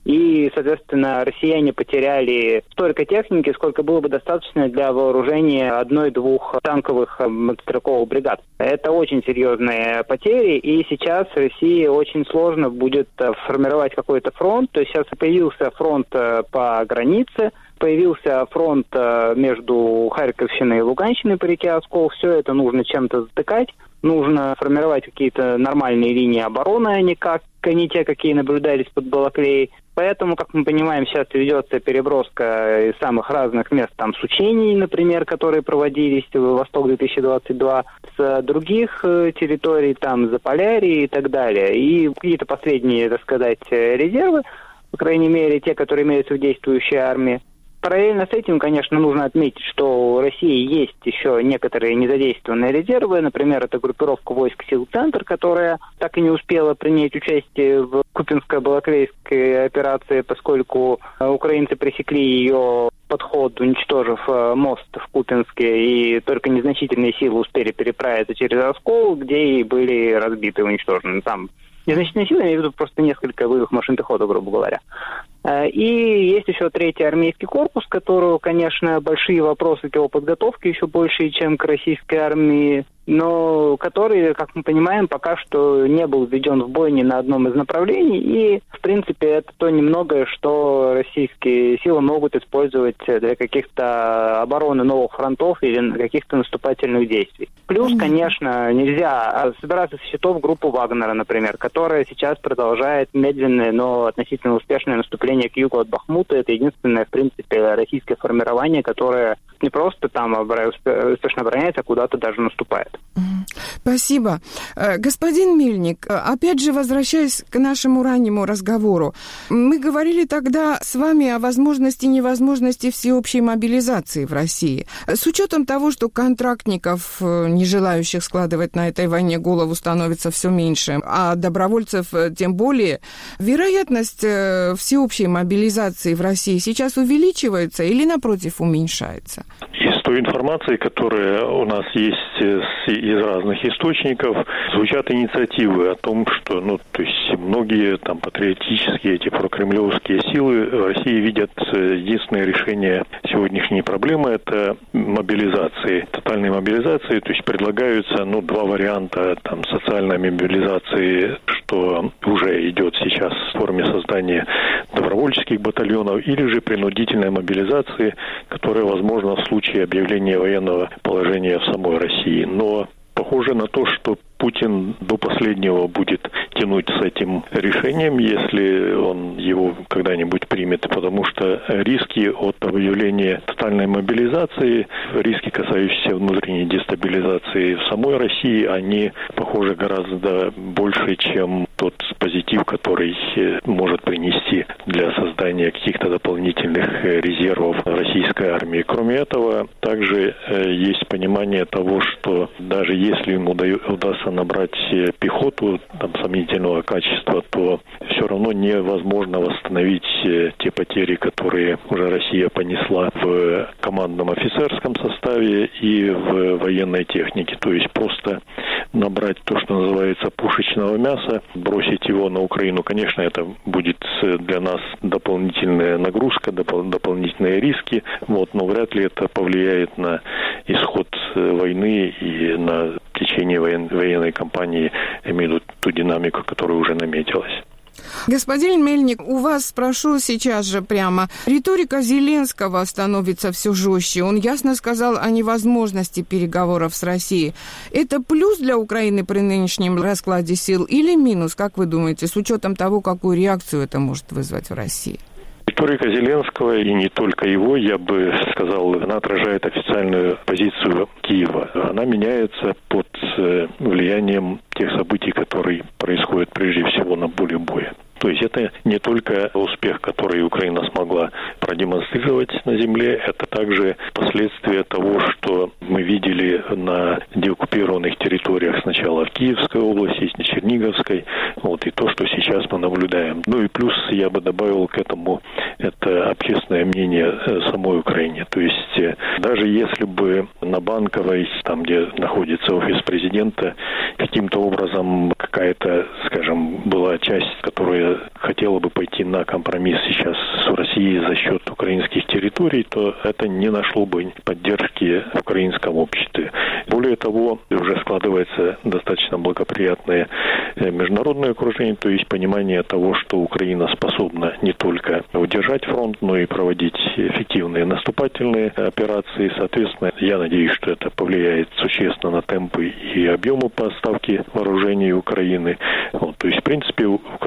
Speaker 18: И, соответственно, россияне потеряли столько техники, сколько было бы достаточно для вооружения одной-двух танковых мотострелковых бригад. Это очень серьезные потери, и сейчас России очень сложно будет формировать какой-то фронт. То есть сейчас появился фронт по границе, появился фронт между Харьковщиной и Луганщиной по реке Оскол. Все это нужно чем-то затыкать. Нужно формировать какие-то нормальные линии обороны, а не как не те, какие наблюдались под Балаклеей. Поэтому, как мы понимаем, сейчас ведется переброска из самых разных мест, там, с учений, например, которые проводились в Восток две тысячи двадцать два, с других территорий, там, Заполярья и так далее. И какие-то последние, так сказать, резервы, по крайней мере, те, которые имеются в действующей армии, Параллельно с этим, конечно, нужно отметить, что у России есть еще некоторые незадействованные резервы. Например, это группировка войск сил «Центр», которая так и не успела принять участие в Купинско-Балаклейской операции, поскольку украинцы пресекли ее подход, уничтожив мост в Купинске, и только незначительные силы успели переправиться через Оскол, где и были разбиты и уничтожены. Там незначительные силы, я имею в виду просто несколько боевых машин пехоты, грубо говоря. И есть еще третий армейский корпус, которого, конечно, большие вопросы к его подготовке, еще больше, чем к российской армии, но который, как мы понимаем, пока что не был введен в бой ни на одном из направлений, и, в принципе, это то немногое, что российские силы могут использовать для каких-то обороны новых фронтов или каких-то наступательных действий. Плюс, конечно, нельзя собираться со счетов группу Вагнера, например, которая сейчас продолжает медленное, но относительно успешное наступление к югу от Бахмута. Это единственное, в принципе, российское формирование, которое не просто там успешно обороняется, а куда-то даже наступает.
Speaker 16: Спасибо. Господин Мельник, опять же, возвращаясь к нашему раннему разговору, мы говорили тогда с вами о возможности и невозможности всеобщей мобилизации в России. С учетом того, что контрактников, не желающих складывать на этой войне голову, становится все меньше, а добровольцев тем более, вероятность всеобщей мобилизации в России сейчас увеличивается или, напротив, уменьшается?
Speaker 17: Из той информации, которая у нас есть из разных источников, звучат инициативы о том, что, ну, то есть многие там патриотические, эти прокремлевские силы в России видят единственное решение сегодняшней проблемы — это мобилизации, тотальной мобилизации, то есть предлагаются, ну, два варианта там социальной мобилизации, что уже идет сейчас в форме создания добровольческих батальонов, или же принудительной мобилизации, которая возможна в случае объявления военного положения в самой России. Но похоже на то, что Путин до последнего будет тянуть с этим решением, если он его когда-нибудь примет, потому что риски от объявления тотальной мобилизации, риски, касающиеся внутренней дестабилизации в самой России, они, похоже, гораздо больше, чем тот позитив, который может принести для создания каких-то дополнительных резервов российской армии. Кроме этого, также есть понимание того, что даже если ему удастся набрать пехоту там, сомнительного качества, то все равно невозможно восстановить те потери, которые уже Россия понесла в командном офицерском составе и в военной технике. То есть просто набрать то, что называется пушечного мяса, бросить его на Украину, конечно, это будет для нас дополнительная нагрузка, допол- дополнительные риски, вот, но вряд ли это повлияет на исход войны и на течение воен- военной кампании, имеют ту динамику, которая уже наметилась.
Speaker 16: Господин Мельник, у вас спрошу сейчас же прямо. Риторика Зеленского становится все жестче. Он ясно сказал о невозможности переговоров с Россией. Это плюс для Украины при нынешнем раскладе сил или минус, как вы думаете, с учетом того, какую реакцию это может вызвать в России?
Speaker 17: Риторика Зеленского, и не только его, я бы сказал, она отражает официальную позицию Киева. Она меняется под влиянием тех событий, которые происходят прежде всего на поле боя. То есть это не только успех, который Украина смогла продемонстрировать на земле, это также последствия того, что мы видели на деоккупированных территориях сначала в Киевской области, на Черниговской, вот, и то, что сейчас мы наблюдаем. Ну и плюс я бы добавил к этому это общественное мнение самой Украине. То есть даже если бы на Банковой, там где находится офис президента, каким-то образом какая-то, скажем, была часть, которая хотела бы пойти на компромисс сейчас с Россией за счет украинских территорий, то это не нашло бы поддержки в украинском обществе. Более того, уже складывается достаточно благоприятное международное окружение, то есть понимание того, что Украина способна не только удержать фронт, но и проводить эффективные наступательные операции. Соответственно, я надеюсь, что это повлияет существенно на темпы и объемы поставки вооружений Украины. Вот, то есть, в принципе, Украина сейчас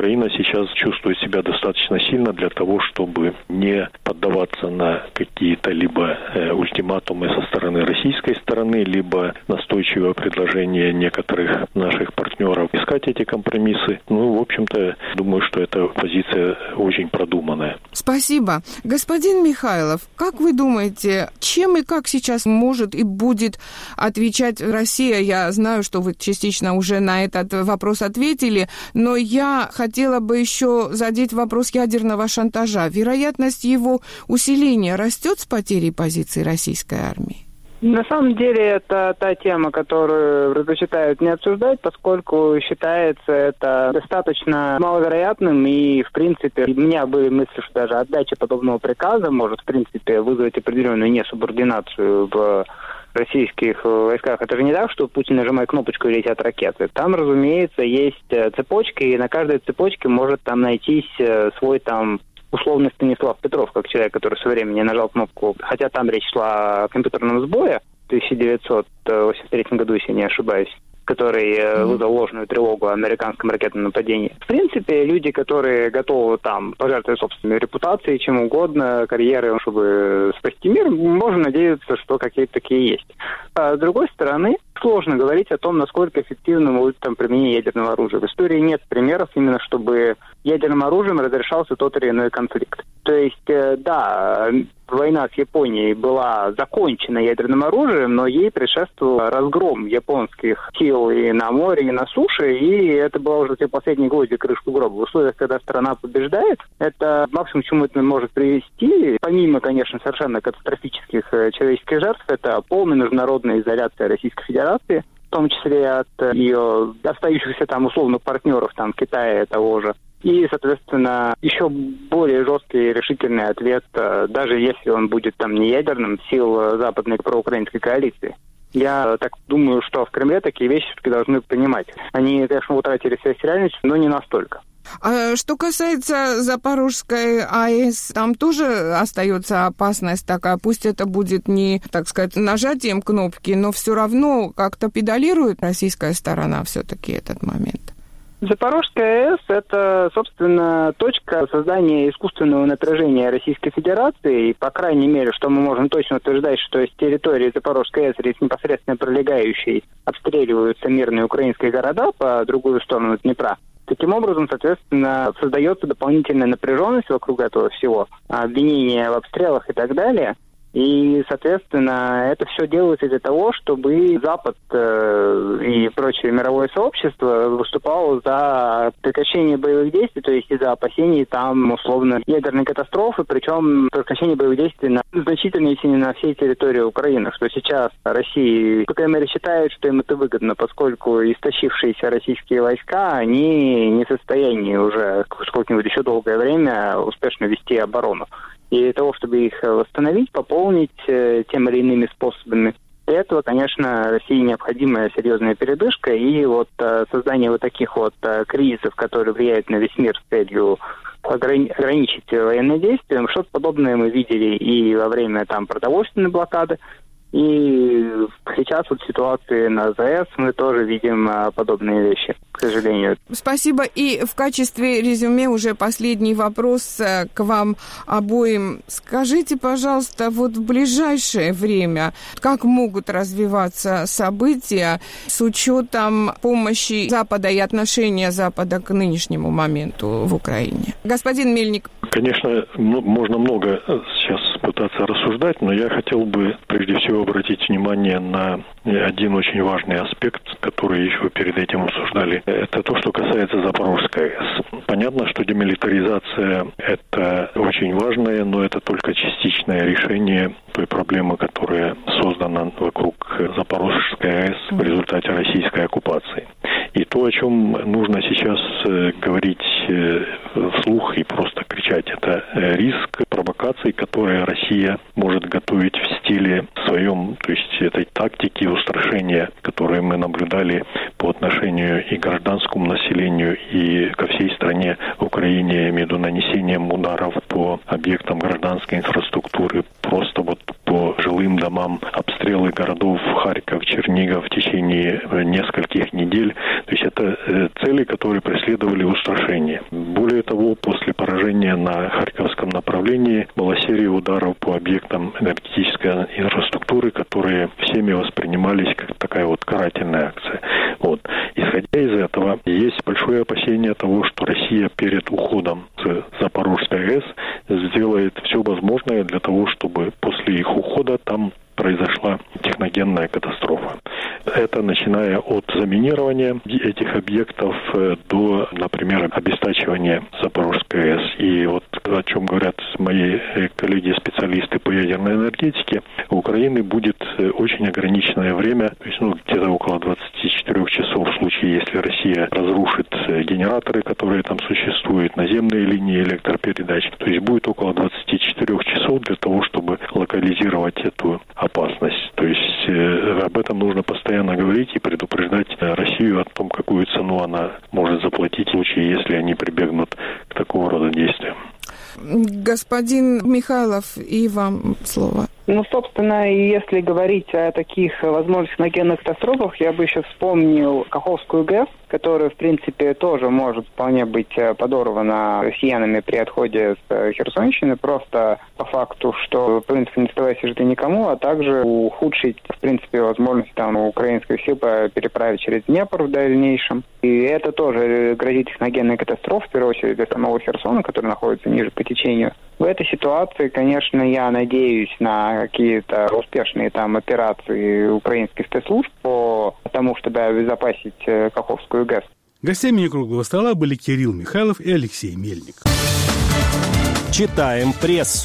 Speaker 17: сейчас чувствует себя достаточно сильно для того, чтобы не поддаваться на какие-то либо э, ультиматумы со стороны российской стороны, либо настойчивое предложение некоторых наших партнеров искать эти компромиссы. Ну, в общем-то, думаю, что эта позиция очень продуманная.
Speaker 16: Спасибо. Господин Михайлов, как вы думаете, чем и как сейчас может и будет отвечать Россия? Я знаю, что вы частично уже на этот вопрос ответили, но я хотела бы еще задеть вопрос ядерного шантажа. Вероятность его усиления растет с потерей позиций российской армии?
Speaker 18: На самом деле это та тема, которую предпочитают не обсуждать, поскольку считается это достаточно маловероятным, и, в принципе, у меня были мысли, что даже отдача подобного приказа может, в принципе, вызвать определенную несубординацию в российских войсках. Это же не так, что Путин нажимает кнопочку и летят ракеты. Там, разумеется, есть цепочки, и на каждой цепочке может там найтись свой там условный Станислав Петров, как человек, который в свое время не нажал кнопку, хотя там речь шла о компьютерном сбое в тысяча девятьсот восемьдесят третьем году, если не ошибаюсь, который mm-hmm. выдал ложную тревогу о американском ракетном нападении. В принципе, люди, которые готовы там пожертвовать собственной репутацией, чем угодно, карьерой, чтобы спасти мир, можно надеяться, что какие-то такие есть. А с другой стороны, сложно говорить о том, насколько эффективным будет там применение ядерного оружия. В истории нет примеров именно, чтобы ядерным оружием разрешался тот или иной конфликт. То есть, да, война с Японией была закончена ядерным оружием, но ей предшествовал разгром японских сил и на море, и на суше, и это было уже те последние годы крышку гроба. В условиях, когда страна побеждает, это максимум, к чему это может привести, помимо, конечно, совершенно катастрофических человеческих жертв, это полная международная изоляция Российской Федерации, в том числе от ее остающихся там условных партнеров, там, Китая того же. И, соответственно, еще более жесткий и решительный ответ, даже если он будет там не ядерным, сил западной проукраинской коалиции. Я так думаю, что в Кремле такие вещи все-таки должны понимать. Они, конечно, утратили связь с реальностью, но не настолько.
Speaker 16: А что касается Запорожской АЭС, там тоже остается опасность такая. Пусть это будет не, так сказать, нажатием кнопки, но все равно как-то педалирует российская сторона все-таки этот момент.
Speaker 18: Запорожская АЭС – это, собственно, точка создания искусственного напряжения Российской Федерации. И, по крайней мере, что мы можем точно утверждать, что с территории Запорожской АЭС, с непосредственно пролегающей, обстреливаются мирные украинские города по другую сторону Днепра. Таким образом, соответственно, создается дополнительная напряженность вокруг этого всего, обвинения в обстрелах и так далее. И, соответственно, это все делается для того, чтобы Запад э, и прочее мировое сообщество выступало за прекращение боевых действий, то есть из-за опасений там, условно, ядерной катастрофы, причем прекращение боевых действий на значительной, если не на всей территории Украины, что сейчас Россия, по крайней мере, считает, что им это выгодно, поскольку истощившиеся российские войска, они не в состоянии уже сколько-нибудь еще долгое время успешно вести оборону. И для того, чтобы их восстановить, пополнить э, тем или иными способами, для этого, конечно, России необходимая серьезная передышка. И вот э, создание вот таких вот э, кризисов, которые влияют на весь мир с целью ограни- ограничить военные действия, что-то подобное мы видели и во время там продовольственной блокады. И сейчас вот в ситуации на ЗАЭС мы тоже видим а, подобные вещи, к сожалению.
Speaker 16: Спасибо. И в качестве резюме уже последний вопрос к вам обоим. Скажите, пожалуйста, вот в ближайшее время, как могут развиваться события с учетом помощи Запада и отношения Запада к нынешнему моменту в Украине? Господин Мельник.
Speaker 17: Конечно, можно много сейчас пытаться рассуждать, но я хотел бы прежде всего обратить внимание на один очень важный аспект, который еще перед этим обсуждали. Это то, что касается Запорожской АЭС. Понятно, что демилитаризация – это очень важное, но это только частичное решение той проблемы, которая создана вокруг Запорожской АЭС в результате российской оккупации. И то, о чем нужно сейчас говорить вслух и просто кричать, это риск провокаций, которые Россия может готовить в стиле своем, то есть этой тактики устрашения, которые мы наблюдали по отношению и к гражданскому населению, и ко всей стране Украине, между нанесением ударов по объектам гражданской инфраструктуры, просто вот по жилым домам, обстрелы городов Харьков, Чернигов в течение нескольких недель. То есть есть это цели, которые преследовали устрашение. Более того, после поражения на Харьковском направлении была серия ударов по объектам энергетической инфраструктуры, которые всеми воспринимались как такая вот карательная акция. Вот. Исходя из этого, есть большое опасение того, что Россия перед уходом с Запорожской АЭС сделает все возможное для того, чтобы после их ухода там произошла техногенная катастрофа. Это начиная от заминирования этих объектов до, например, обестачивания Запорожской АЭС. И вот о чем говорят мои коллеги-специалисты по ядерной энергетике, у Украины будет очень ограниченное время, то есть ну, где-то около двадцати четырёх часов в случае, если Россия разрушит генераторы, которые там существуют, наземные линии электропередач. То есть будет около двадцати четырёх часов для того, чтобы локализировать эту опасность. То есть э, об этом нужно постоянно говорить и предупреждать Россию о том, какую цену она может заплатить в случае, если они прибегнут к такого рода действиям.
Speaker 16: Господин Михайлов, и вам слово.
Speaker 18: Ну, собственно, если говорить о таких возможных техногенных катастрофах, я бы еще вспомнил Каховскую ГЭС, которая, в принципе, тоже может вполне быть подорвана россиянами при отходе с Херсонщины, просто по факту, что, в принципе, не оставаясь жить никому, а также ухудшить, в принципе, возможность там украинских сил переправить через Днепр в дальнейшем. И это тоже грозит техногенной катастрофой, в первую очередь, для самого Херсона, который находится ниже по течению. В этой ситуации, конечно, я надеюсь на какие-то успешные там операции украинских спецслужб по тому, чтобы обезопасить Каховскую ГЭС.
Speaker 1: Гостями «Круглого стола» были Кирилл Михайлов и Алексей Мельник.
Speaker 15: Читаем прессу.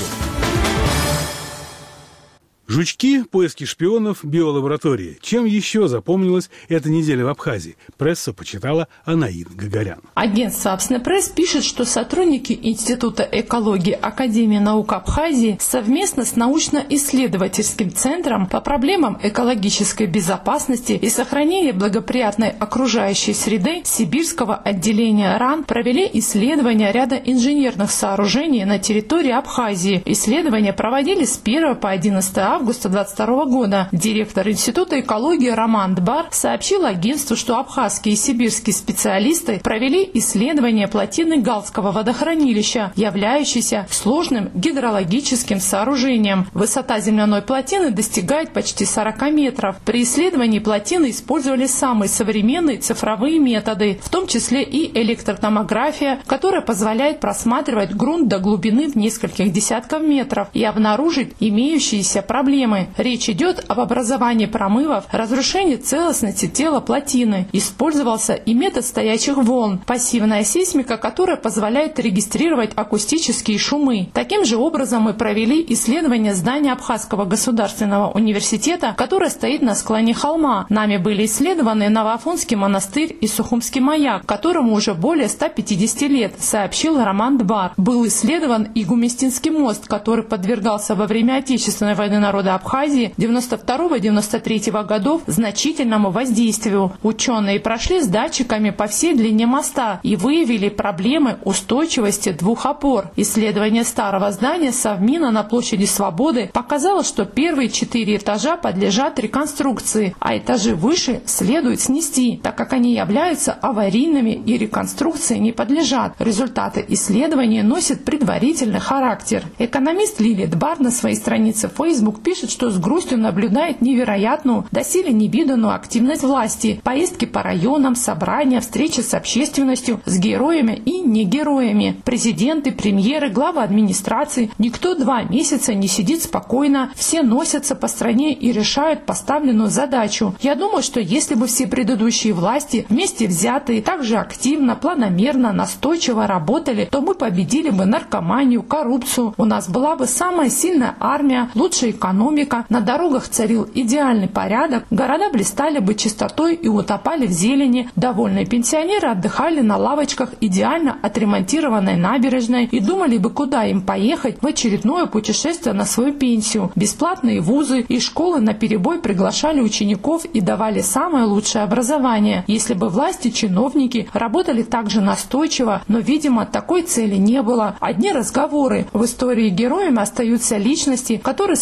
Speaker 1: Жучки, поиски шпионов, биолаборатории. Чем еще запомнилась эта неделя в Абхазии? Прессу почитала Анаид Гагарян.
Speaker 19: Агентство «Абснепресс» пишет, что сотрудники Института экологии Академии наук Абхазии совместно с научно-исследовательским центром по проблемам экологической безопасности и сохранения благоприятной окружающей среды Сибирского отделения РАН провели исследования ряда инженерных сооружений на территории Абхазии. Исследования проводились с первого по одиннадцатое августа две тысячи двадцать второго года. Директор Института экологии Роман Дбар сообщил агентству, что абхазские и сибирские специалисты провели исследование плотины Галского водохранилища, являющейся сложным гидрологическим сооружением. Высота земляной плотины достигает почти сорока метров. При исследовании плотины использовали самые современные цифровые методы, в том числе и электротомография, которая позволяет просматривать грунт до глубины в нескольких десятков метров и обнаружить имеющиеся проблемы. Речь идет об образовании промывов, разрушении целостности тела плотины. Использовался и метод стоячих волн, пассивная сейсмика, которая позволяет регистрировать акустические шумы. Таким же образом мы провели исследование здания Абхазского государственного университета, которое стоит на склоне холма. Нами были исследованы Новоафонский монастырь и Сухумский маяк, которому уже более ста пятидесяти лет, сообщил Роман Дбар. Был исследован и Гуместинский мост, который подвергался во время Отечественной войны народа Абхазии девяносто второго — девяносто третьего годов значительному воздействию. Ученые прошли с датчиками по всей длине моста и выявили проблемы устойчивости двух опор. Исследование старого здания Совмина на площади Свободы показало, что первые четыре этажа подлежат реконструкции, а этажи выше следует снести, так как они являются аварийными и реконструкции не подлежат. Результаты исследования носят предварительный характер. Экономист Лилия Дбар на своей странице в Facebook пишет, что с грустью наблюдает невероятную, доселе невиданную активность власти, поездки по районам, собрания, встречи с общественностью, с героями и негероями. Президенты, премьеры, главы администрации. Никто два месяца не сидит спокойно, все носятся по стране и решают поставленную задачу. Я думаю, что если бы все предыдущие власти вместе взятые так же активно, планомерно, настойчиво работали, то мы победили бы наркоманию, коррупцию. У нас была бы самая сильная армия, лучшая экономика, на дорогах царил идеальный порядок, города блистали бы чистотой и утопали в зелени, довольные пенсионеры отдыхали на лавочках идеально отремонтированной набережной и думали бы, куда им поехать в очередное путешествие на свою пенсию. Бесплатные вузы и школы наперебой приглашали учеников и давали самое лучшее образование. Если бы власти, чиновники работали так же настойчиво, но, видимо, такой цели не было. Одни разговоры. В истории героями остаются личности, которые создают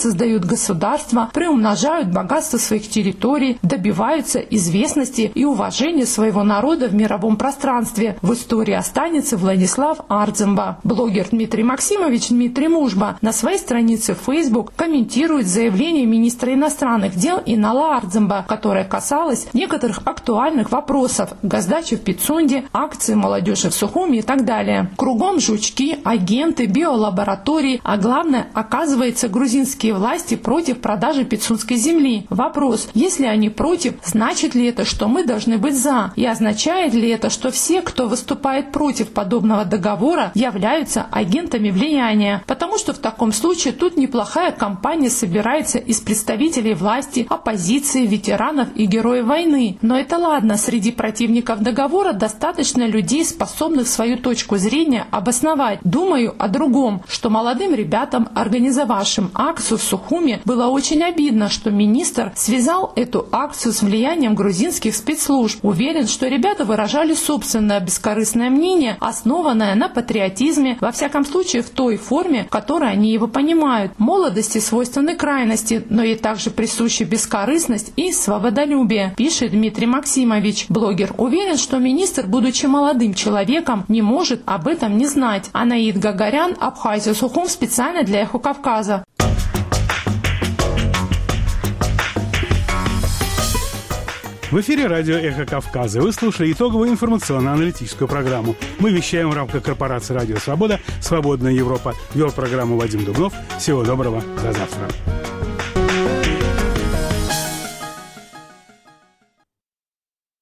Speaker 19: создают государства, приумножают богатство своих территорий, добиваются известности и уважения своего народа в мировом пространстве. В истории останется Владислав Ардземба. Блогер Дмитрий Максимович Дмитрий Мужба на своей странице в Facebook комментирует заявление министра иностранных дел Инала Ардземба, которое касалось некоторых актуальных вопросов – газдачи в Пицунде, акции молодежи в Сухуми и так далее. Кругом жучки, агенты, биолаборатории, а главное, оказывается, грузинские власти против продажи пицунской земли. Вопрос, если они против, значит ли это, что мы должны быть за? И означает ли это, что все, кто выступает против подобного договора, являются агентами влияния? Потому что в таком случае тут неплохая компания собирается из представителей власти, оппозиции, ветеранов и героев войны. Но это ладно, среди противников договора достаточно людей, способных свою точку зрения обосновать. Думаю о другом, что молодым ребятам, организовавшим акцию в Сухуми, было очень обидно, что министр связал эту акцию с влиянием грузинских спецслужб. Уверен, что ребята выражали собственное бескорыстное мнение, основанное на патриотизме, во всяком случае в той форме, в которой они его понимают. Молодости свойственны крайности, но ей также присущи бескорыстность и свободолюбие, пишет Дмитрий Максимович. Блогер уверен, что министр, будучи молодым человеком, не может об этом не знать. Анаид Гагарян, Абхазия, Сухум, специально для Эхо Кавказа.
Speaker 1: В эфире радио «Эхо Кавказа». Вы слушали итоговую информационно-аналитическую программу. Мы вещаем в рамках корпорации «Радио Свобода», «Свободная Европа». Вел программу Вадим Дубнов. Всего доброго. До завтра.